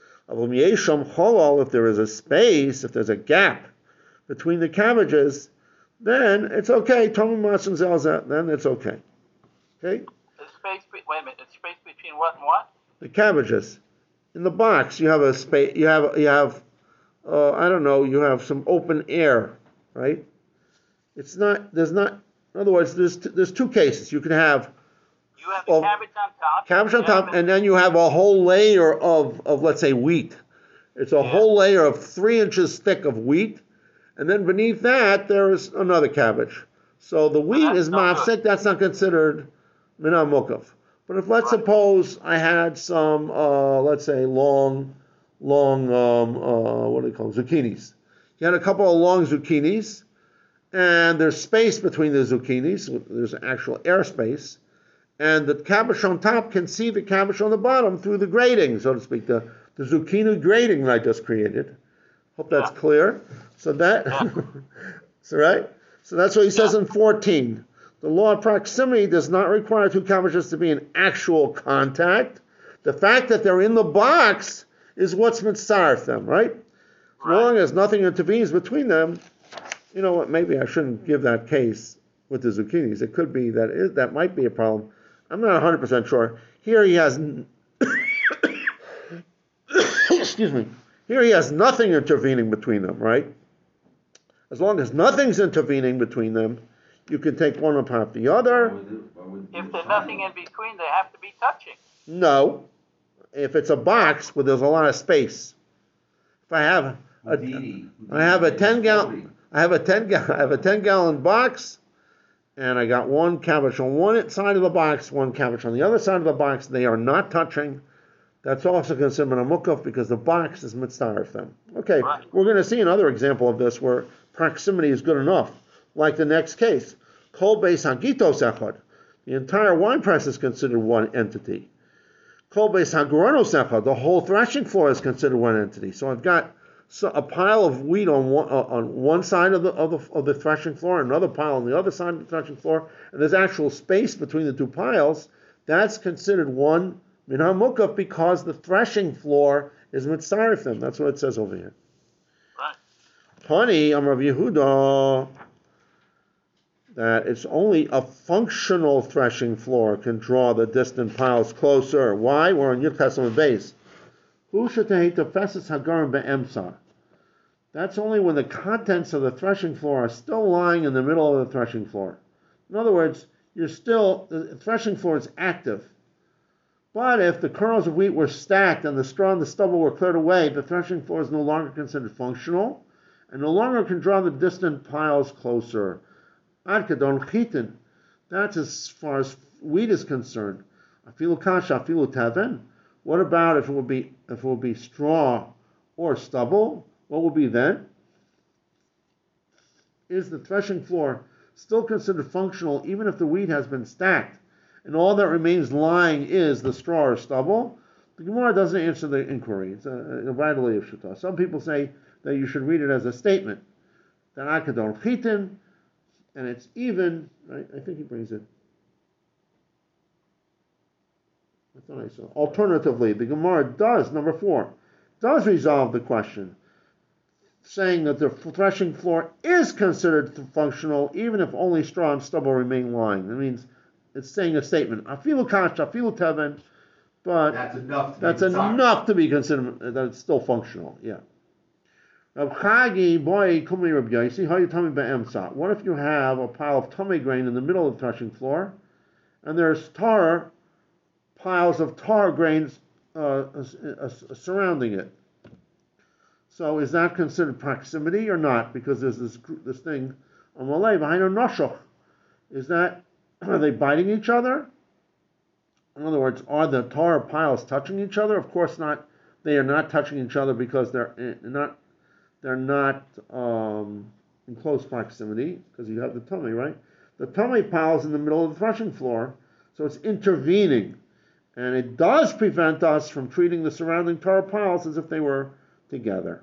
S1: If there is a space, if there's a gap between the cabbages, then it's okay. Tomim mas and zalza, then it's okay. Okay?
S4: The space, be- wait a minute, the space between what and what?
S1: The cabbages. In the box, you have a space. You have you have, uh, I don't know. You have some open air, right? It's not. There's not. In other words, there's t- there's two cases. You can have
S4: You have the
S1: Oh,
S4: cabbage on top.
S1: cabbage on
S4: you
S1: top,
S4: have
S1: and then you have a whole layer of of let's say wheat. It's a
S4: Yeah.
S1: whole layer of three inches thick of wheat, and then beneath that there is another cabbage. So the wheat
S4: that's
S1: is
S4: no
S1: mafsek. That's not considered minam mukaf. But if let's
S4: Right.
S1: suppose I had some, uh, let's say, long, long, um, uh, what do they call them? Zucchinis. You had a couple of long zucchinis, and there's space between the zucchinis. There's actual airspace, and the cabbage on top can see the cabbage on the bottom through the grating, so to speak, the, the zucchini grating that I just created. Hope that's
S4: Yeah.
S1: clear. So that, so right. So that's what he says in fourteen. The law of proximity does not require two cabbages to be in actual contact. The fact that they're in the box is what's mitzaref them, right? As long as nothing intervenes between them, you know what, maybe I shouldn't give that case with the zucchinis. It could be that it, that might be a problem. I'm not one hundred percent sure. Here he has, excuse me, here he has nothing intervening between them, right? As long as nothing's intervening between them, you can take one apart the
S2: Why
S1: other.
S2: would it- why would it be
S4: If
S2: a
S4: there's
S2: fire?
S4: nothing in between, they have to be touching.
S1: No. If it's a box where there's a lot of space. If I have a,
S2: Houdini,
S1: I have a
S2: Houdini,
S1: ten gallon,
S2: floating.
S1: I have a ten gallon, I have a ten gallon box, and I got one cabbage on one side of the box, one cabbage on the other side of the box. They are not touching. That's also considered a mukaf because the box is mitzaref them. Okay,
S4: Right.
S1: we're going to see another example of this where proximity is good enough, like the next case. Kol beis hagitos echad. The entire wine press is considered one entity. Kol beis hagranos echad. The whole threshing floor is considered one entity. So I've got so a pile of wheat on one, uh, on one side of the, of the of the threshing floor, another pile on the other side of the threshing floor, and there's actual space between the two piles. That's considered one minham mukaf because the threshing floor is mitzaref them. That's what it says over here.
S4: Right.
S1: Honey, I'm Rav Yehuda, that it's only a functional threshing floor can draw the distant piles closer. Why? We're on Yud Chesed base. Who should take the fesses hagarim be'emsa? That's only when the contents of the threshing floor are still lying in the middle of the threshing floor. In other words, you're still, the threshing floor is active. But if the kernels of wheat were stacked and the straw and the stubble were cleared away, the threshing floor is no longer considered functional and no longer can draw the distant piles closer. Ad kadon chitin. That's as far as wheat is concerned. Afilu kasha, afilu teven. What about if it would be if it would be straw or stubble? What will be then? Is the threshing floor still considered functional even if the wheat has been stacked and all that remains lying is the straw or stubble? The Gemara doesn't answer the inquiry. It's a, a vitally of Shutta. Some people say that you should read it as a statement. That akadon chitin, and it's even, right? I think he brings it. I thought I saw. Alternatively, the Gemara does, number four, does resolve the question, saying that the threshing floor is considered functional even if only straw and stubble remain lying. That means it's saying a statement. Afilu kasha, afilu teven, but
S2: That's enough to be
S1: that's
S2: considered.
S1: enough to be considered that it's still functional. Yeah. Rab Chagi, boy, kumi Rab Yaisi, how you tell me be'emsa? What if you have a pile of tummy grain in the middle of the threshing floor, and there's tar, piles of tar grains uh, uh, uh, surrounding it? So is that considered proximity or not? Because there's this this thing on Malay behind a noshoch. Is that, are they biting each other? In other words, are the tar piles touching each other? Of course not. They are not touching each other because they're not they're not um, in close proximity because you have the tummy, right? The tummy pile is in the middle of the threshing floor, so it's intervening, and it does prevent us from treating the surrounding tar piles as if they were together.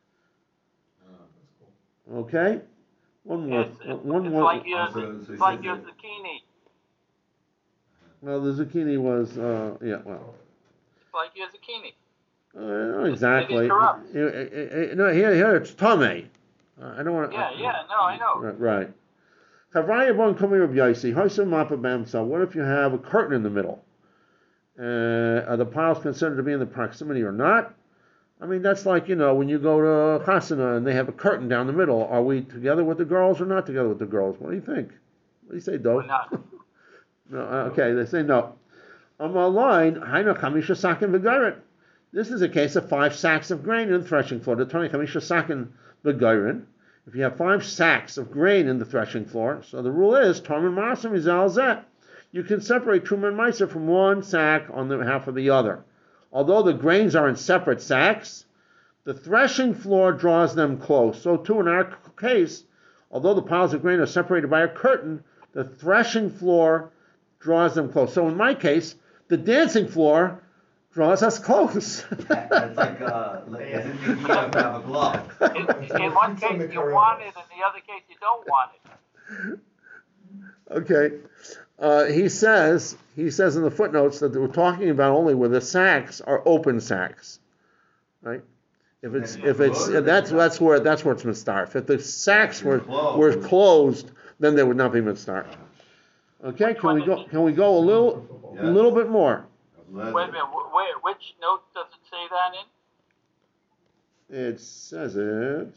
S1: Okay, one more.
S4: It's, it's,
S1: one
S4: it's
S1: more.
S4: like your,
S2: So- so he
S4: it's like
S2: says
S4: your
S2: that-
S4: zucchini.
S1: Well, the zucchini was, uh, yeah, well,
S4: It's like your zucchini.
S1: uh, not exactly.
S4: It corrupts.
S1: Uh, uh, uh, no, here, here it's tummy. Uh, I don't want to.
S4: Yeah, yeah, no, I know.
S1: Right. right. Chavraya bon kumi Reb Yaisi, Haisam mapa b'emsa. What if you have a curtain in the middle? Uh, are the piles considered to be in the proximity or not? I mean, that's like, you know, when you go to Chasana and they have a curtain down the middle. Are we together with the girls or not together with the girls? What do you think? What do you say,
S4: We're
S1: Dov?
S4: not.
S1: No, uh, okay, they say no. On my line, Haina Chamisha Sakin V'Gairin. This is a case of five sacks of grain in the threshing floor. The Tani Chamisha Sakin V'Gairin. If you have five sacks of grain in the threshing floor, so the rule is Tarman Masim Izal Zet. You can separate Truma and Meiser from one sack on the half of the other. Although the grains are in separate sacks, the threshing floor draws them close. So too in our case, although the piles of grain are separated by a curtain, the threshing floor draws them close. So in my case, the dancing floor draws us close.
S2: That's like, uh, like, as if you have to have a glove.
S4: In, in one case you want it, in the other case you don't want it.
S1: Okay. Uh, he says he says in the footnotes that we're talking about only where the sacks are open sacks, right? If it's if it's that's that's where that's where it's mistarf. If the sacks were were closed, then there would not be mistarf. Okay, can we go can we go a little a little bit more?
S4: Wait a minute, wh- where, which note does it say that in?
S1: It says it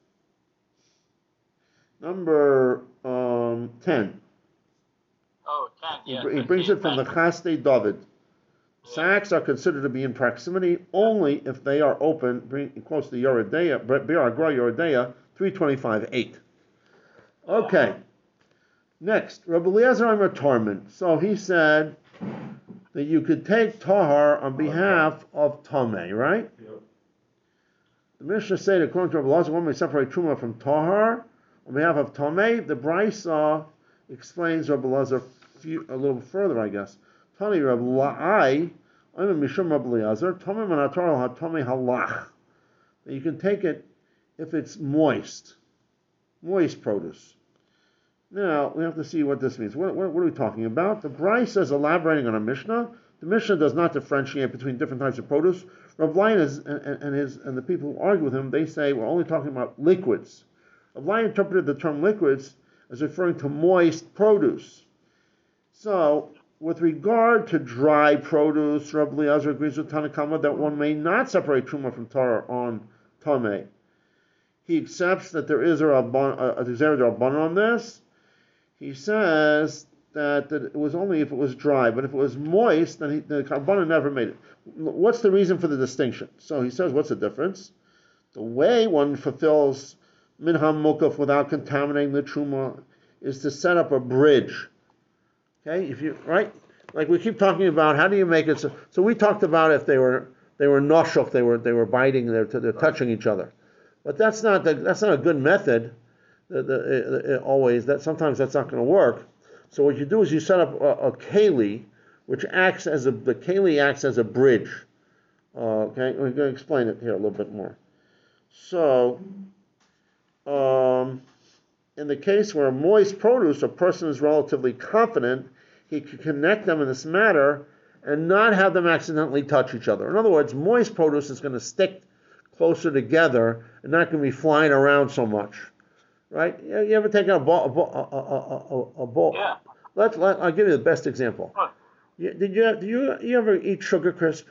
S1: number um, ten.
S4: Oh, ten,
S1: He,
S4: yeah.
S1: br- he brings it from the Chaste David. Sacks are considered to be in proximity only if they are open, bring, close to Yoredeya, Bir Agra Yoredeya, three twenty-five eight. Okay. Next, Rabbi Eliezer Amar Torman. So he said that you could take Tahar on behalf of Tomei, right?
S3: Yep.
S1: The Mishnah said, according to Rabbi Eliezer, one may separate Truma from Tahar on behalf of Tomei. The Brisa explains Rabbi Eliezer few, a little further, I guess. Tani Rabbi La'ai, I'm a Mishum Rabbi Eliezer, Tomei Manatar al Tomei Halach. You can take it if it's moist, moist produce. Now, we have to see what this means. What, what, what are we talking about? The Brisa is elaborating on a Mishnah. The Mishnah does not differentiate between different types of produce. Rav Lion is, and, and, his, and the people who argue with him, they say we're only talking about liquids. Rav Lion interpreted the term liquids as referring to moist produce. So, with regard to dry produce, Rav Eliezer agrees with Tanakama that one may not separate Truma from Torah on Tameh. He accepts that there is a Rabban on this. He says that, that it was only if it was dry, but if it was moist, then he, the Karbanan never made it. What's the reason for the distinction? So he says, what's the difference? The way one fulfills Minham Mukaf without contaminating the Truma is to set up a bridge. Okay, if you right, like we keep talking about, how do you make it so? So we talked about if they were they were noshuk, they were they were biting, they're they're touching each other, but that's not the, that's not a good method. The, the, it, it, always that sometimes that's not going to work. So what you do is you set up a, a keli, which acts as a the keli acts as a bridge. Uh, okay, we're going to explain it here a little bit more. So, um, in the case where a moist produce, a person is relatively confident he can connect them in this manner and not have them accidentally touch each other. In other words, moist produce is going to stick closer together and not going to be flying around so much. Right? You ever taken a ball? A ball, a, a, a, a ball?
S4: Yeah.
S1: Let's. Let, I'll give you the best example.
S4: Huh.
S1: You, did you? Do you? You ever eat Sugar Crisp?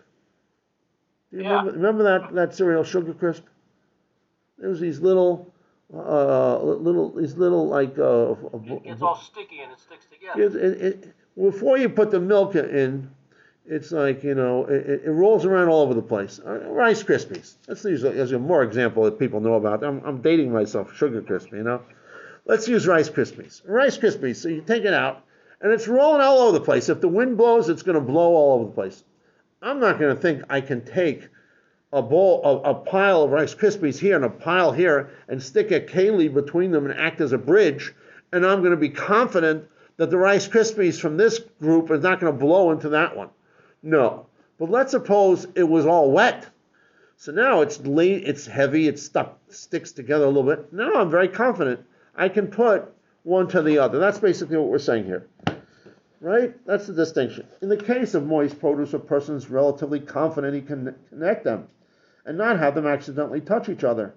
S1: Do you
S4: Yeah.
S1: remember, remember that that cereal, Sugar Crisp? There was these little, uh, little these little like. Uh,
S5: It gets all sticky and it sticks together.
S1: it, it, it, before you put the milk in, it's like, you know, it, it rolls around all over the place. Uh, Rice Krispies. Let's use as a more example that people know about. I'm, I'm dating myself, Sugar Crisp, you know. Let's use Rice Krispies. Rice Krispies, so you take it out, and it's rolling all over the place. If the wind blows, it's going to blow all over the place. I'm not going to think I can take a bowl, a, a pile of Rice Krispies here and a pile here, and stick a keli between them and act as a bridge, and I'm going to be confident that the Rice Krispies from this group is not going to blow into that one. No. But let's suppose it was all wet. So now it's late, it's heavy, it's stuck, sticks together a little bit. Now I'm very confident I can put one to the other. That's basically what we're saying here. Right? That's the distinction. In the case of moist produce, a person is relatively confident he can connect them and not have them accidentally touch each other.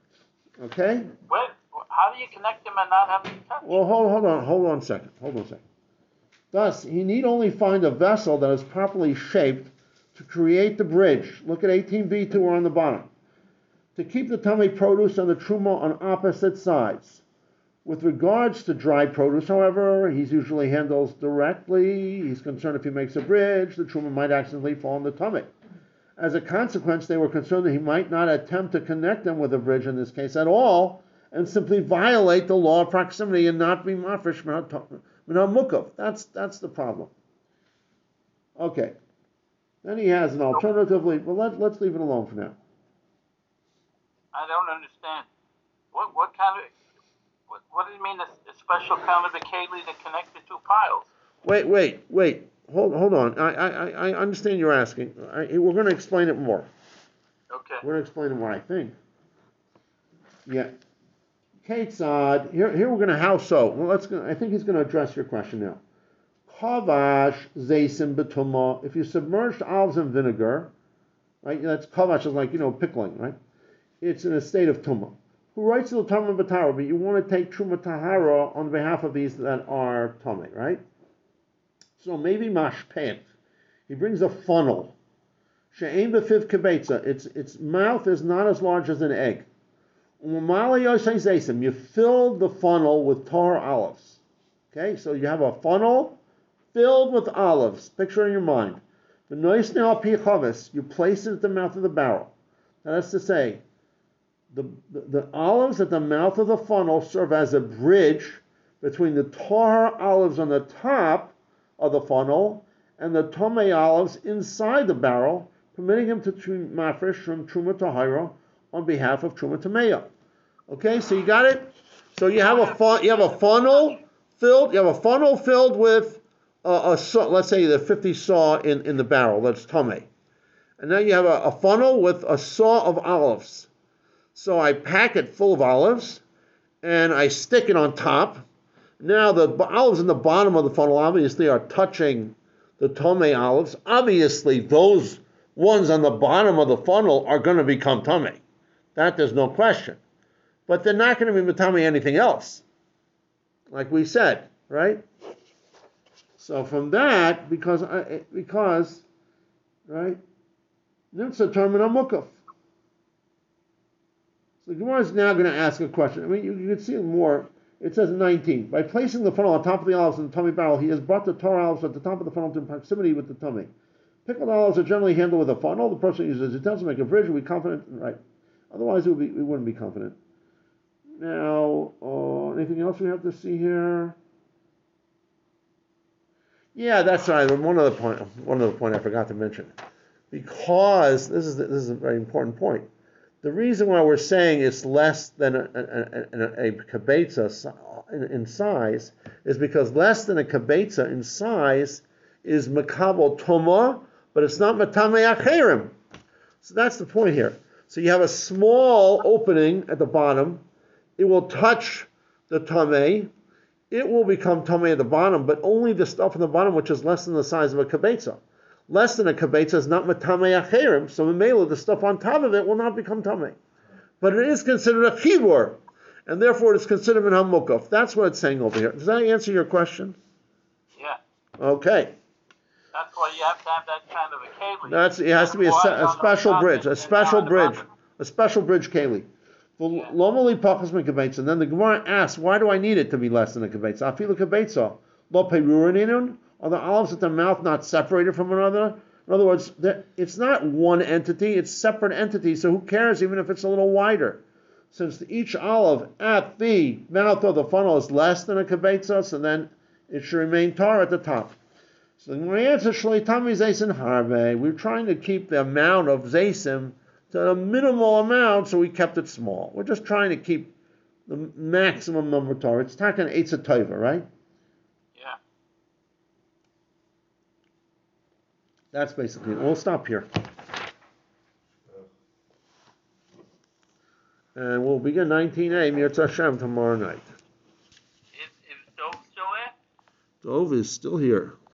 S1: Okay?
S4: Wait, how do you connect them and not have them touch?
S1: Well, hold, hold on, hold on a second. Hold on a second. Thus, he need only find a vessel that is properly shaped to create the bridge. Look at eighteen b two, or on the bottom. To keep the tummy produce and the truma on opposite sides. With regards to dry produce, however, he usually handles directly. He's concerned if he makes a bridge, the truma might accidentally fall in the tummy. As a consequence, they were concerned that he might not attempt to connect them with a bridge in this case at all, and simply violate the law of proximity and not be mafresh mukaf. That's that's the problem. Okay. Then he has an alternatively, well, let, let's leave it alone for now.
S4: I don't understand. What what kind of what, what do you mean a, a special kind of a keli to connect the two piles?
S1: Wait, wait, wait. Hold hold on. I I, I understand you're asking. I, we're going to explain it more.
S4: Okay.
S1: We're going to explain it more, I think. Yeah. Ketzad, here, here we're going to, how so? Well, let's go, I think he's going to address your question now. Kavash zaysim betuma. If you submerged olives in vinegar, right? That's kavash is like, you know, pickling, right? It's in a state of tumah. Who writes the Tama Batara? But you want to take truma tahara on behalf of these that are tumah, right? So maybe mashpeh. He brings a funnel. She'ein befiv kibetza. Its its mouth is not as large as an egg. You fill the funnel with tar olives. Okay, so you have a funnel filled with olives. Picture in your mind. You place it at the mouth of the barrel. Now that's to say, the, the, the olives at the mouth of the funnel serve as a bridge between the tar olives on the top of the funnel and the tomei olives inside the barrel, permitting him to mafresh from truma tahira on behalf of truma tameya. Okay, so you got it. So you have a fun, you have a funnel filled. You have a funnel filled with a, a saw. Let's say the fifty saw in, in the barrel. That's tamei. And then you have a, a funnel with a saw of olives. So I pack it full of olives, and I stick it on top. Now the olives in the bottom of the funnel obviously are touching the tamei olives. Obviously, those ones on the bottom of the funnel are going to become tamei. That there's no question. But they're not going to be matami anything else, like we said, right? So from that, because I, because, right, nimsa termina mukaf. So the Gemara is now going to ask a question. I mean, you, you can see more It says nineteen. By placing the funnel on top of the olives in the tummy barrel, he has brought the Torah olives at the top of the funnel to proximity with the tummy. Pickled olives are generally handled with a funnel. The person who uses utensils to make a bridge will be confident, right? Otherwise, it would be, we wouldn't be confident. Now, uh, anything else we have to see here? Yeah, that's right. One other point. One other point I forgot to mention, because this is this is a very important point. The reason why we're saying it's less than a, a, a, a kibetza in, in size is because less than a kibetza in size is makabel toma, but it's not matame acherim. So that's the point here. So you have a small opening at the bottom. It will touch the tameh. It will become tameh at the bottom, but only the stuff on the bottom, which is less than the size of a kibetza. Less than a kibetza is not matame acherim, so memela, the stuff on top of it will not become tameh. But it is considered a chibur, and therefore it is considered min hamukaf. That's what it's saying over here. Does that answer your question?
S4: Yeah.
S1: Okay.
S4: That's why you have to have that kind of a keli.
S1: That's, it has to be a, se- a special bridge, a special bridge, a special bridge keli. Lomali pachas min kibetza. And then the Gemara asks, why do I need it to be less than a kibetza? Afilu kibetza lo perurinun. Are the olives at the mouth not separated from one another? In other words, it's not one entity, it's separate entities, so who cares even if it's a little wider? Since each olive at the mouth of the funnel is less than a kibetza, so then it should remain tar at the top. So the answer, shleitami zaysin harve. We're trying to keep the amount of zaysim to a minimal amount, so we kept it small. We're just trying to keep the maximum number of tar. It's taken eitz a tova, right? That's basically it. We'll stop here. And we'll begin nineteen A, Mirz Hashem, tomorrow night.
S4: Is, is Dov still there?
S1: Dov is still here.